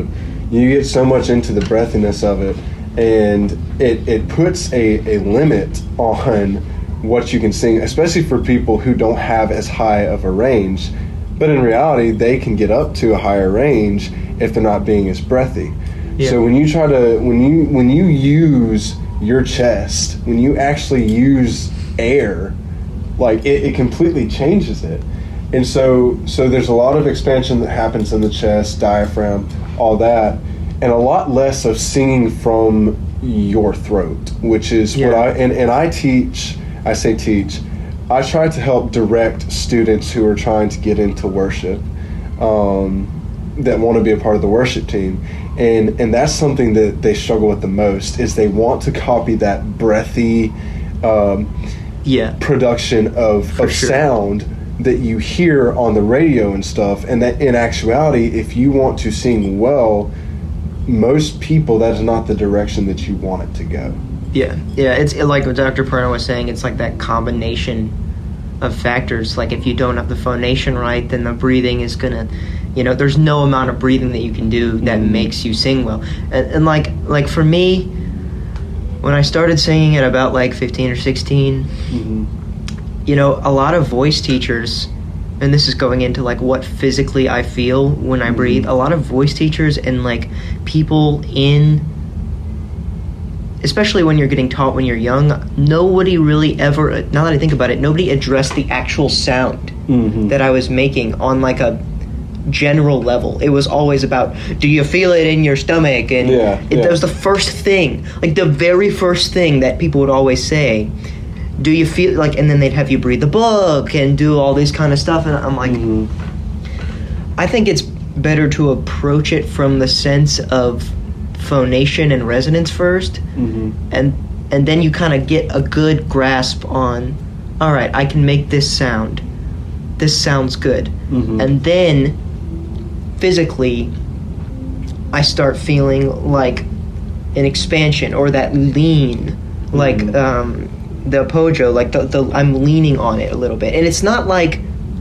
you get so much into the breathiness of it, and it, it puts a, a limit on what you can sing, especially for people who don't have as high of a range. But in reality, they can get up to a higher range if they're not being as breathy. Yeah. So when you try to, when you when you use your chest, when you actually use air, like it, it completely changes it. And so so there's a lot of expansion that happens in the chest, diaphragm, all that, and a lot less of singing from your throat, which is yeah. what I, and, and I teach, I say teach, I try to help direct students who are trying to get into worship, um, that want to be a part of the worship team. And and that's something that they struggle with the most, is they want to copy that breathy um, yeah. production of, of sure. sound that you hear on the radio and stuff. And that in actuality, if you want to sing well, most people, that is not the direction that you want it to go. Yeah, yeah, it's it, like what Doctor Perno was saying, it's like that combination of factors. Like if you don't have the phonation right, then the breathing is gonna, you know, there's no amount of breathing that you can do that mm-hmm. makes you sing well. And, and like like for me, when I started singing at about like fifteen or sixteen, mm-hmm. you know, a lot of voice teachers, and this is going into like what physically I feel when I mm-hmm. breathe, a lot of voice teachers and like people in, especially when you're getting taught when you're young, nobody really ever, now that I think about it, nobody addressed the actual sound mm-hmm. that I was making on like a general level. It was always about, do you feel it in your stomach? And yeah, it, yeah. that was the first thing, like the very first thing that people would always say. Do you feel, like, and then they'd have you breathe the book and do all this kind of stuff. And I'm like, mm-hmm. I think it's better to approach it from the sense of phonation and resonance first, mm-hmm. and and then you kind of get a good grasp on, all right, I can make this sound. This sounds good. Mm-hmm. And then physically, I start feeling like an expansion or that lean, mm-hmm. like um, the pojo, like the, the I'm leaning on it a little bit, and it's not like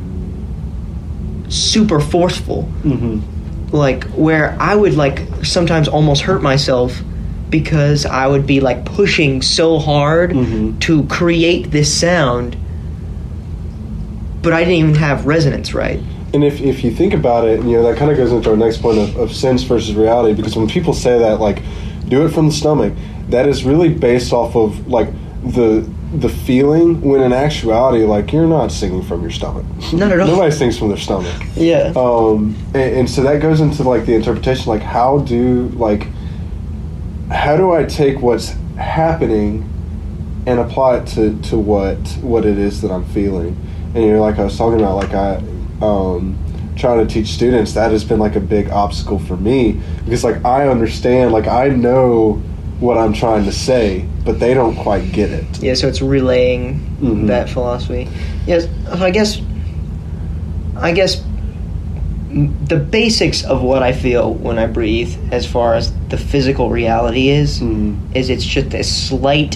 super forceful. Mm-hmm. Like where I would like sometimes almost hurt myself because I would be like pushing so hard mm-hmm. to create this sound, but I didn't even have resonance right. And if if you think about it, you know, that kind of goes into our next point of, of sense versus reality, because when people say that, like, do it from the stomach, that is really based off of like the the feeling, when in actuality, like, you're not singing from your stomach. Not at all. Nobody sings from their stomach. Yeah. Um, and, and so that goes into like the interpretation, like how do like how do I take what's happening and apply it to, to what what it is that I'm feeling? And you know, like I was talking about, like I um, trying to teach students, that has been like a big obstacle for me, because like I understand, like I know what I'm trying to say, but they don't quite get it. Yeah, so it's relaying mm-hmm. that philosophy. Yes, I guess I guess the basics of what I feel when I breathe, as far as the physical reality is, mm-hmm. is it's just a slight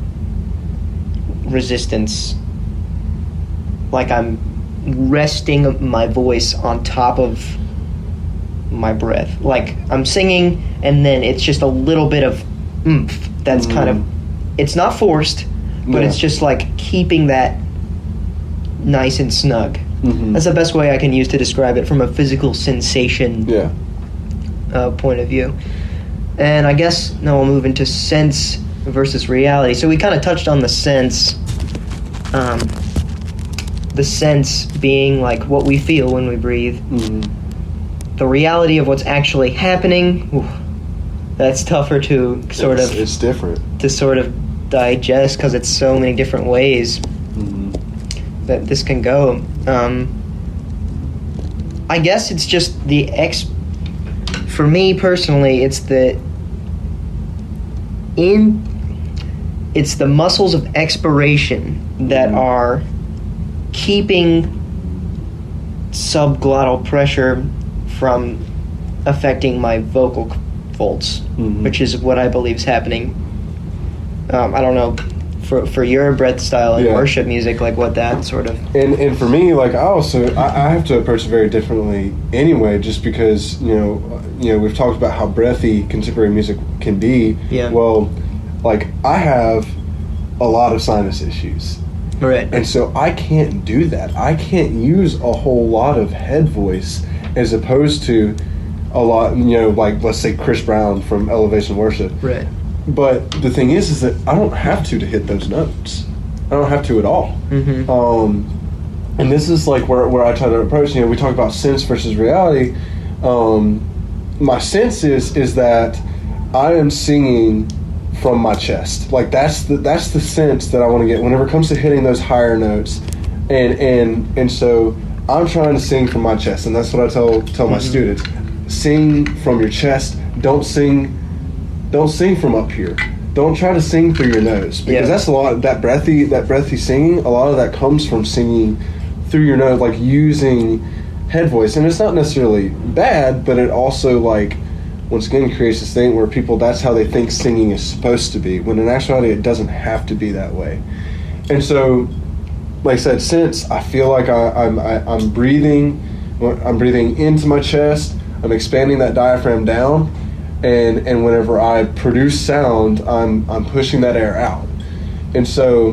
resistance, like I'm resting my voice on top of my breath. Like I'm singing, and then it's just a little bit of oomph that's mm. kind of, it's not forced, but yeah. it's just like keeping that nice and snug. Mm-hmm. That's the best way I can use to describe it from a physical sensation yeah. uh, point of view. And I guess now we'll move into sense versus reality. So we kind of touched on the sense, um, the sense being like what we feel when we breathe. Mm-hmm. The reality of what's actually happening, ooh, that's tougher to sort it's, of... It's different. To sort of digest, because it's so many different ways mm-hmm. that this can go. Um, I guess it's just the ex... For me, personally, it's the... in... It's the muscles of expiration that mm-hmm. are keeping subglottal pressure from affecting my vocal folds, mm-hmm. which is what I believe is happening. Um, I don't know for for your breath style and Yeah. worship music, like what that sort of. And and for me, like I also I, I have to approach it very differently anyway, just because you know you know we've talked about how breathy contemporary music can be. Yeah. Well, like I have a lot of sinus issues, Right. and so I can't do that. I can't use a whole lot of head voice as opposed to a lot, you know, like let's say Chris Brown from Elevation Worship. Right. But the thing is, is that I don't have to to hit those notes. I don't have to at all. Mm-hmm. Um, and this is like where, where I try to approach. You know, we talk about sense versus reality. Um, my sense is is that I am singing from my chest. Like that's the that's the sense that I want to get whenever it comes to hitting those higher notes. And and and so I'm trying to sing from my chest, and that's what I tell tell my Mm-hmm. students: sing from your chest. Don't sing. Don't sing from up here. Don't try to sing through your nose, because Yeah. that's a lot. That breathy, that breathy singing. A lot of that comes from singing through your nose, like using head voice, and it's not necessarily bad, but it also like once again creates this thing where people that's how they think singing is supposed to be. When in actuality, it doesn't have to be that way. And so, like I said, since I feel like I, I'm I, I'm breathing, I'm breathing into my chest. I'm expanding that diaphragm down. And and whenever I produce sound, I'm I'm pushing that air out, and so,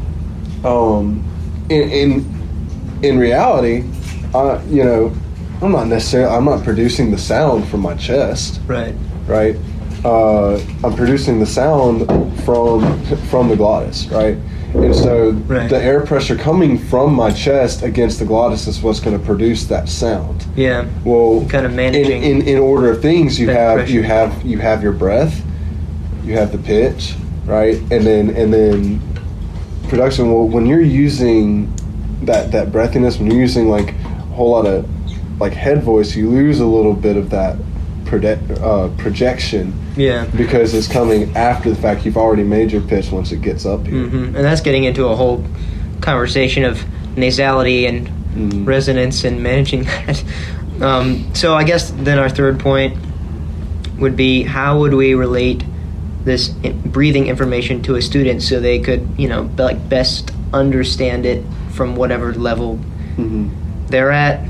um, in in in reality, I you know, I'm not necessarily I'm not producing the sound from my chest, Right. right? Uh, I'm producing the sound from from the glottis, right? And so Right. the air pressure coming from my chest against the glottis is what's going to produce that sound. Yeah. Well, Kind of in, managing. in, in order of things, you that have pressure. you have you have your breath, you have the pitch, right, and then and then production. Well, when you're using that that breathiness, when you're using like a whole lot of like head voice, you lose a little bit of that project, uh, projection Yeah. because it's coming after the fact. You've already made your pitch once it gets up here. hmm And that's getting into a whole conversation of nasality and Mhm. resonance and managing that. Um, so I guess then our third point would be, how would we relate this i- breathing information to a student so they could, you know, be- like best understand it from whatever level Mhm. they're at.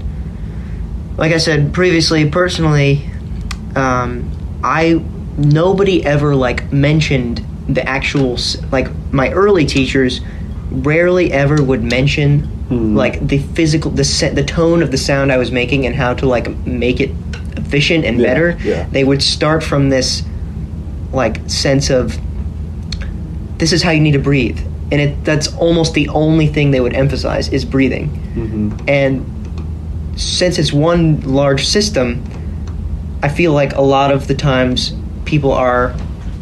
Like I said previously, personally, um, I nobody ever like mentioned the actual s- like my early teachers rarely ever would mention Hmm. like the physical the se- the tone of the sound I was making and how to like make it efficient and Yeah, better. yeah. They would start from this like sense of this is how you need to breathe, and it that's almost the only thing they would emphasize is breathing. Mhm. And since it's one large system, I feel like a lot of the times people are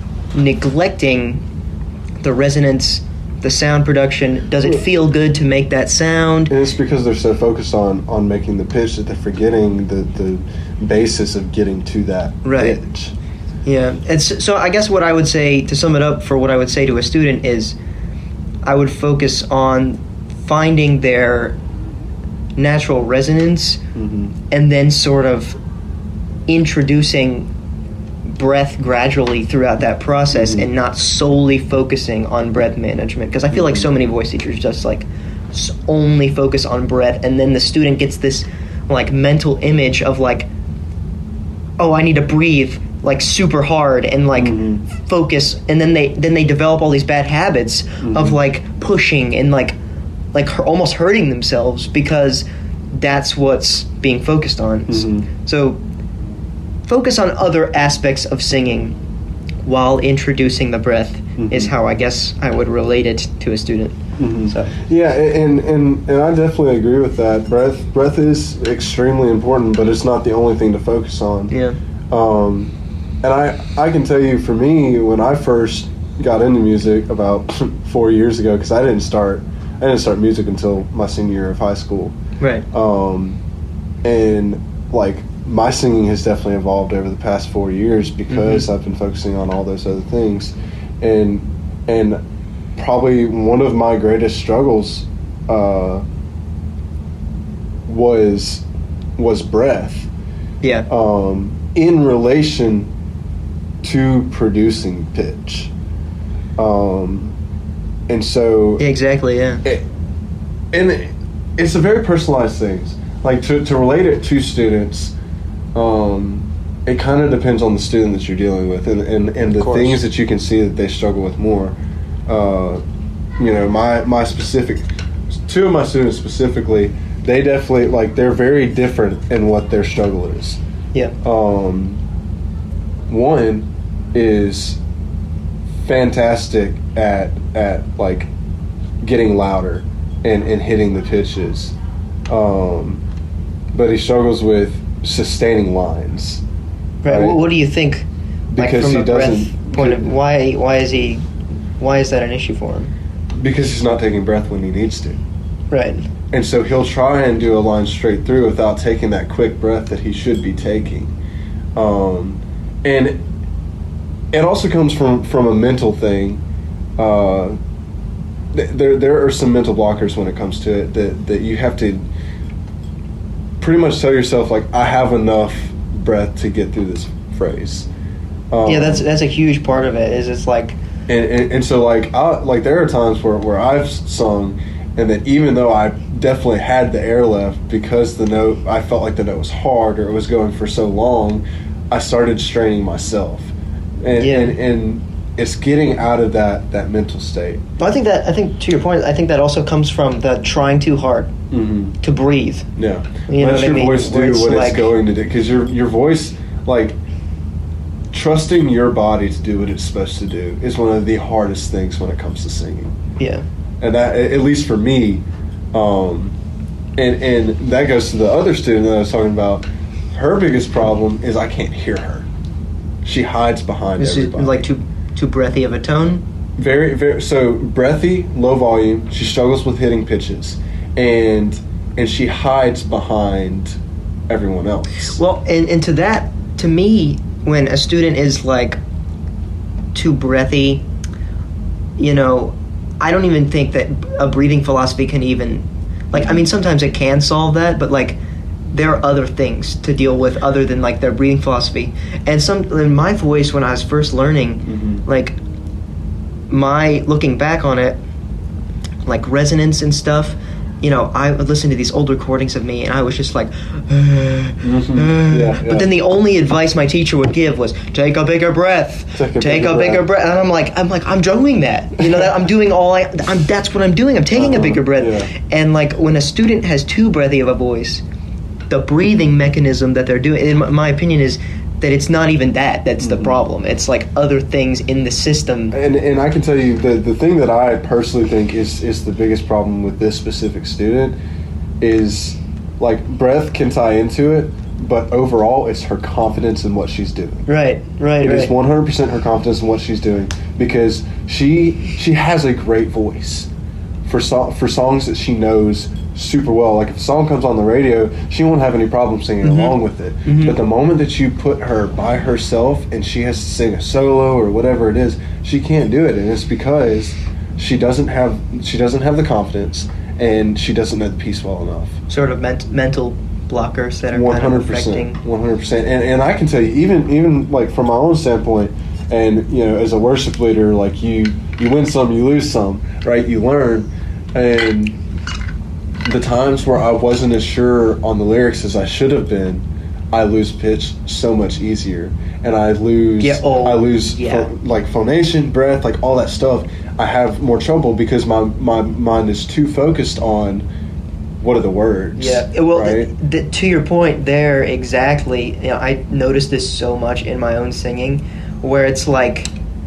neglecting the resonance, the sound production. Does it feel good to make that sound? And it's because they're so focused on, on making the pitch that they're forgetting the, the basis of getting to that Right. pitch. Yeah. And so, so I guess what I would say, to sum it up for what I would say to a student, is I would focus on finding their natural resonance Mhm. and then sort of introducing breath gradually throughout that process Mhm. and not solely focusing on breath management, because I feel like so many voice teachers just like s- only focus on breath, and then the student gets this like mental image of like, oh, I need to breathe like super hard and like Mhm. focus, and then they then they develop all these bad habits of Mhm. like pushing and like like hu- almost hurting themselves because that's what's being focused on. Mhm. So focus on other aspects of singing while introducing the breath Mhm. is how I guess I would relate it to a student. Mhm. So Yeah, and, and and I definitely agree with that. Breath breath is extremely important, but it's not the only thing to focus on. yeah. Um, and I I can tell you, for me, when I first got into music about four years ago, because I didn't start I didn't start music until my senior year of high school. Right. Um, and like my singing has definitely evolved over the past four years because Mhm. I've been focusing on all those other things, and and probably one of my greatest struggles uh, was was breath Yeah. um, in relation to producing pitch. Um, and so Exactly, yeah. it, and it, it's a very personalized thing. Like to to relate it to students, um, it kind of depends on the student that you're dealing with, and and, and the things that you can see that they struggle with more. Uh, you know, my my specific, two of my students specifically, they definitely like they're very different in what their struggle is. Yeah. Um, one is fantastic at at like getting louder and, and hitting the pitches, um, but he struggles with sustaining lines. Right. Right? What do you think? Because like, from he a doesn't. Breath point of, why? Why is he? Why is that an issue for him? Because he's not taking breath when he needs to. Right. And so he'll try and do a line straight through without taking that quick breath that he should be taking. Um, and it also comes from, from a mental thing. Uh, th- there there are some mental blockers when it comes to it that, that you have to pretty much tell yourself, like, I have enough breath to get through this phrase. Um, yeah, that's that's a huge part of it. Is it's like, and and, and so like I like there are times where, where I've sung, and that even though I definitely had the air left because the note I felt like the note was hard or it was going for so long, I started straining myself, and yeah. and, and it's getting out of that, that mental state. But I think that I think to your point, I think that also comes from the trying too hard mm-hmm. to breathe. Yeah, you let your I mean? voice do it's what like, it's going to do, because your your voice, like, trusting your body to do what it's supposed to do is one of the hardest things when it comes to singing. Yeah, and that, at least for me, um, and and that goes to the other student that I was talking about. Her biggest problem is I can't hear her. She hides behind is everybody. It like too too breathy of a tone? Very, very. So breathy, low volume. She struggles with hitting pitches, and and she hides behind everyone else. Well, and, and to that, to me, when a student is like too breathy, you know, I don't even think that a breathing philosophy can even, like, I mean, sometimes it can solve that, but like, there are other things to deal with other than like their breathing philosophy. And some in my voice when I was first learning, mm-hmm. like my looking back on it, like resonance and stuff, you know, I would listen to these old recordings of me and I was just like, uh, mm-hmm. uh. yeah, yeah. But then the only advice my teacher would give was take a bigger breath, take a, take bigger, a bigger breath. breath. And I'm like, I'm like, I'm doing that. You know, that I'm doing all I, I'm, that's what I'm doing. I'm taking uh-huh. a bigger breath. Yeah. And like when a student has too breathy of a voice, the breathing mechanism that they're doing, in my opinion, is that it's not even that that's mm-hmm. the problem. It's like other things in the system. And and I can tell you the the thing that I personally think is is the biggest problem with this specific student is, like, breath can tie into it, but overall it's her confidence in what she's doing. Right, right, It right. is one hundred percent her confidence in what she's doing, because she she has a great voice for so, for songs that she knows super well. Like, if a song comes on the radio, she won't have any problem singing mm-hmm. along with it. Mm-hmm. But the moment that you put her by herself and she has to sing a solo or whatever it is, she can't do it, and it's because she doesn't have she doesn't have the confidence and she doesn't know the piece well enough. Sort of ment- mental blockers that are one hundred percent, kind of affecting. one hundred percent. And and I can tell you, even even like from my own standpoint, and you know, as a worship leader, like you you win some, you lose some, right? You learn, and the times where I wasn't as sure on the lyrics as I should have been, I lose pitch so much easier, and I lose yeah, oh, I lose yeah. pho- like phonation, breath, like all that stuff. I have more trouble because my my mind is too focused on what are the words. Yeah, well, right? th- th- to your point there, exactly. You know, I noticed this so much in my own singing, where it's like,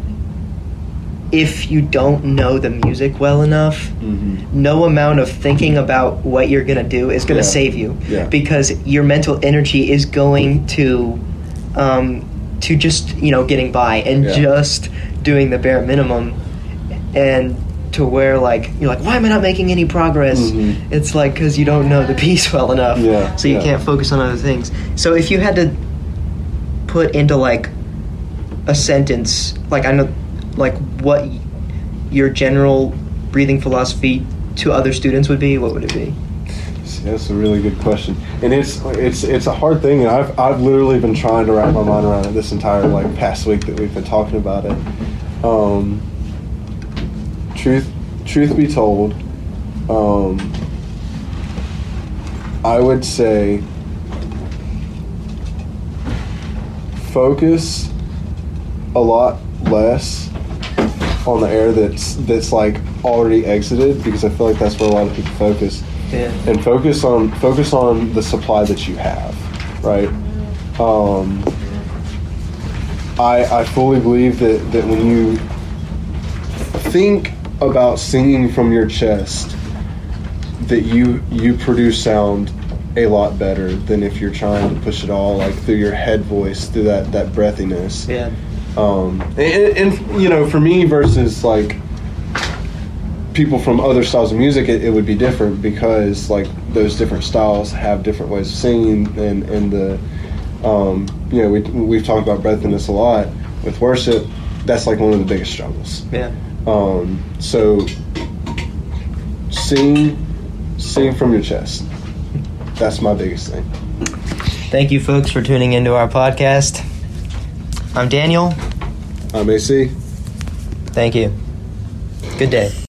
if you don't know the music well enough, mm-hmm. no amount of thinking about what you're going to do is going to yeah. save you. Yeah. Because your mental energy is going to um, to just, you know, getting by and yeah. just doing the bare minimum. And to where, like, you're like, why am I not making any progress? Mm-hmm. It's like, because you don't know the piece well enough. Yeah. So you yeah. can't focus on other things. So if you had to put into, like, a sentence, like, I know... like what your general breathing philosophy to other students would be, what would it be? That's a really good question, and it's it's it's a hard thing, and I've I've literally been trying to wrap my mind around it this entire like past week that we've been talking about it. Um, truth truth be told, um, I would say focus a lot less on the air that's that's like already exited, because I feel like that's where a lot of people focus. Yeah. And focus on focus on the supply that you have, right? Um, I I fully believe that, that when you think about singing from your chest, that you you produce sound a lot better than if you're trying to push it all like through your head voice, through that, that breathiness. Yeah. Um, and, and, you know, for me versus, like, people from other styles of music, it, it would be different, because, like, those different styles have different ways of singing, and, and the, um, you know, we, we've talked about breathiness a lot. With worship, that's, like, one of the biggest struggles. Yeah. Um, so, sing, sing from your chest. That's my biggest thing. Thank you, folks, for tuning into our podcast. I'm Daniel. I'm A C. Thank you. Good day.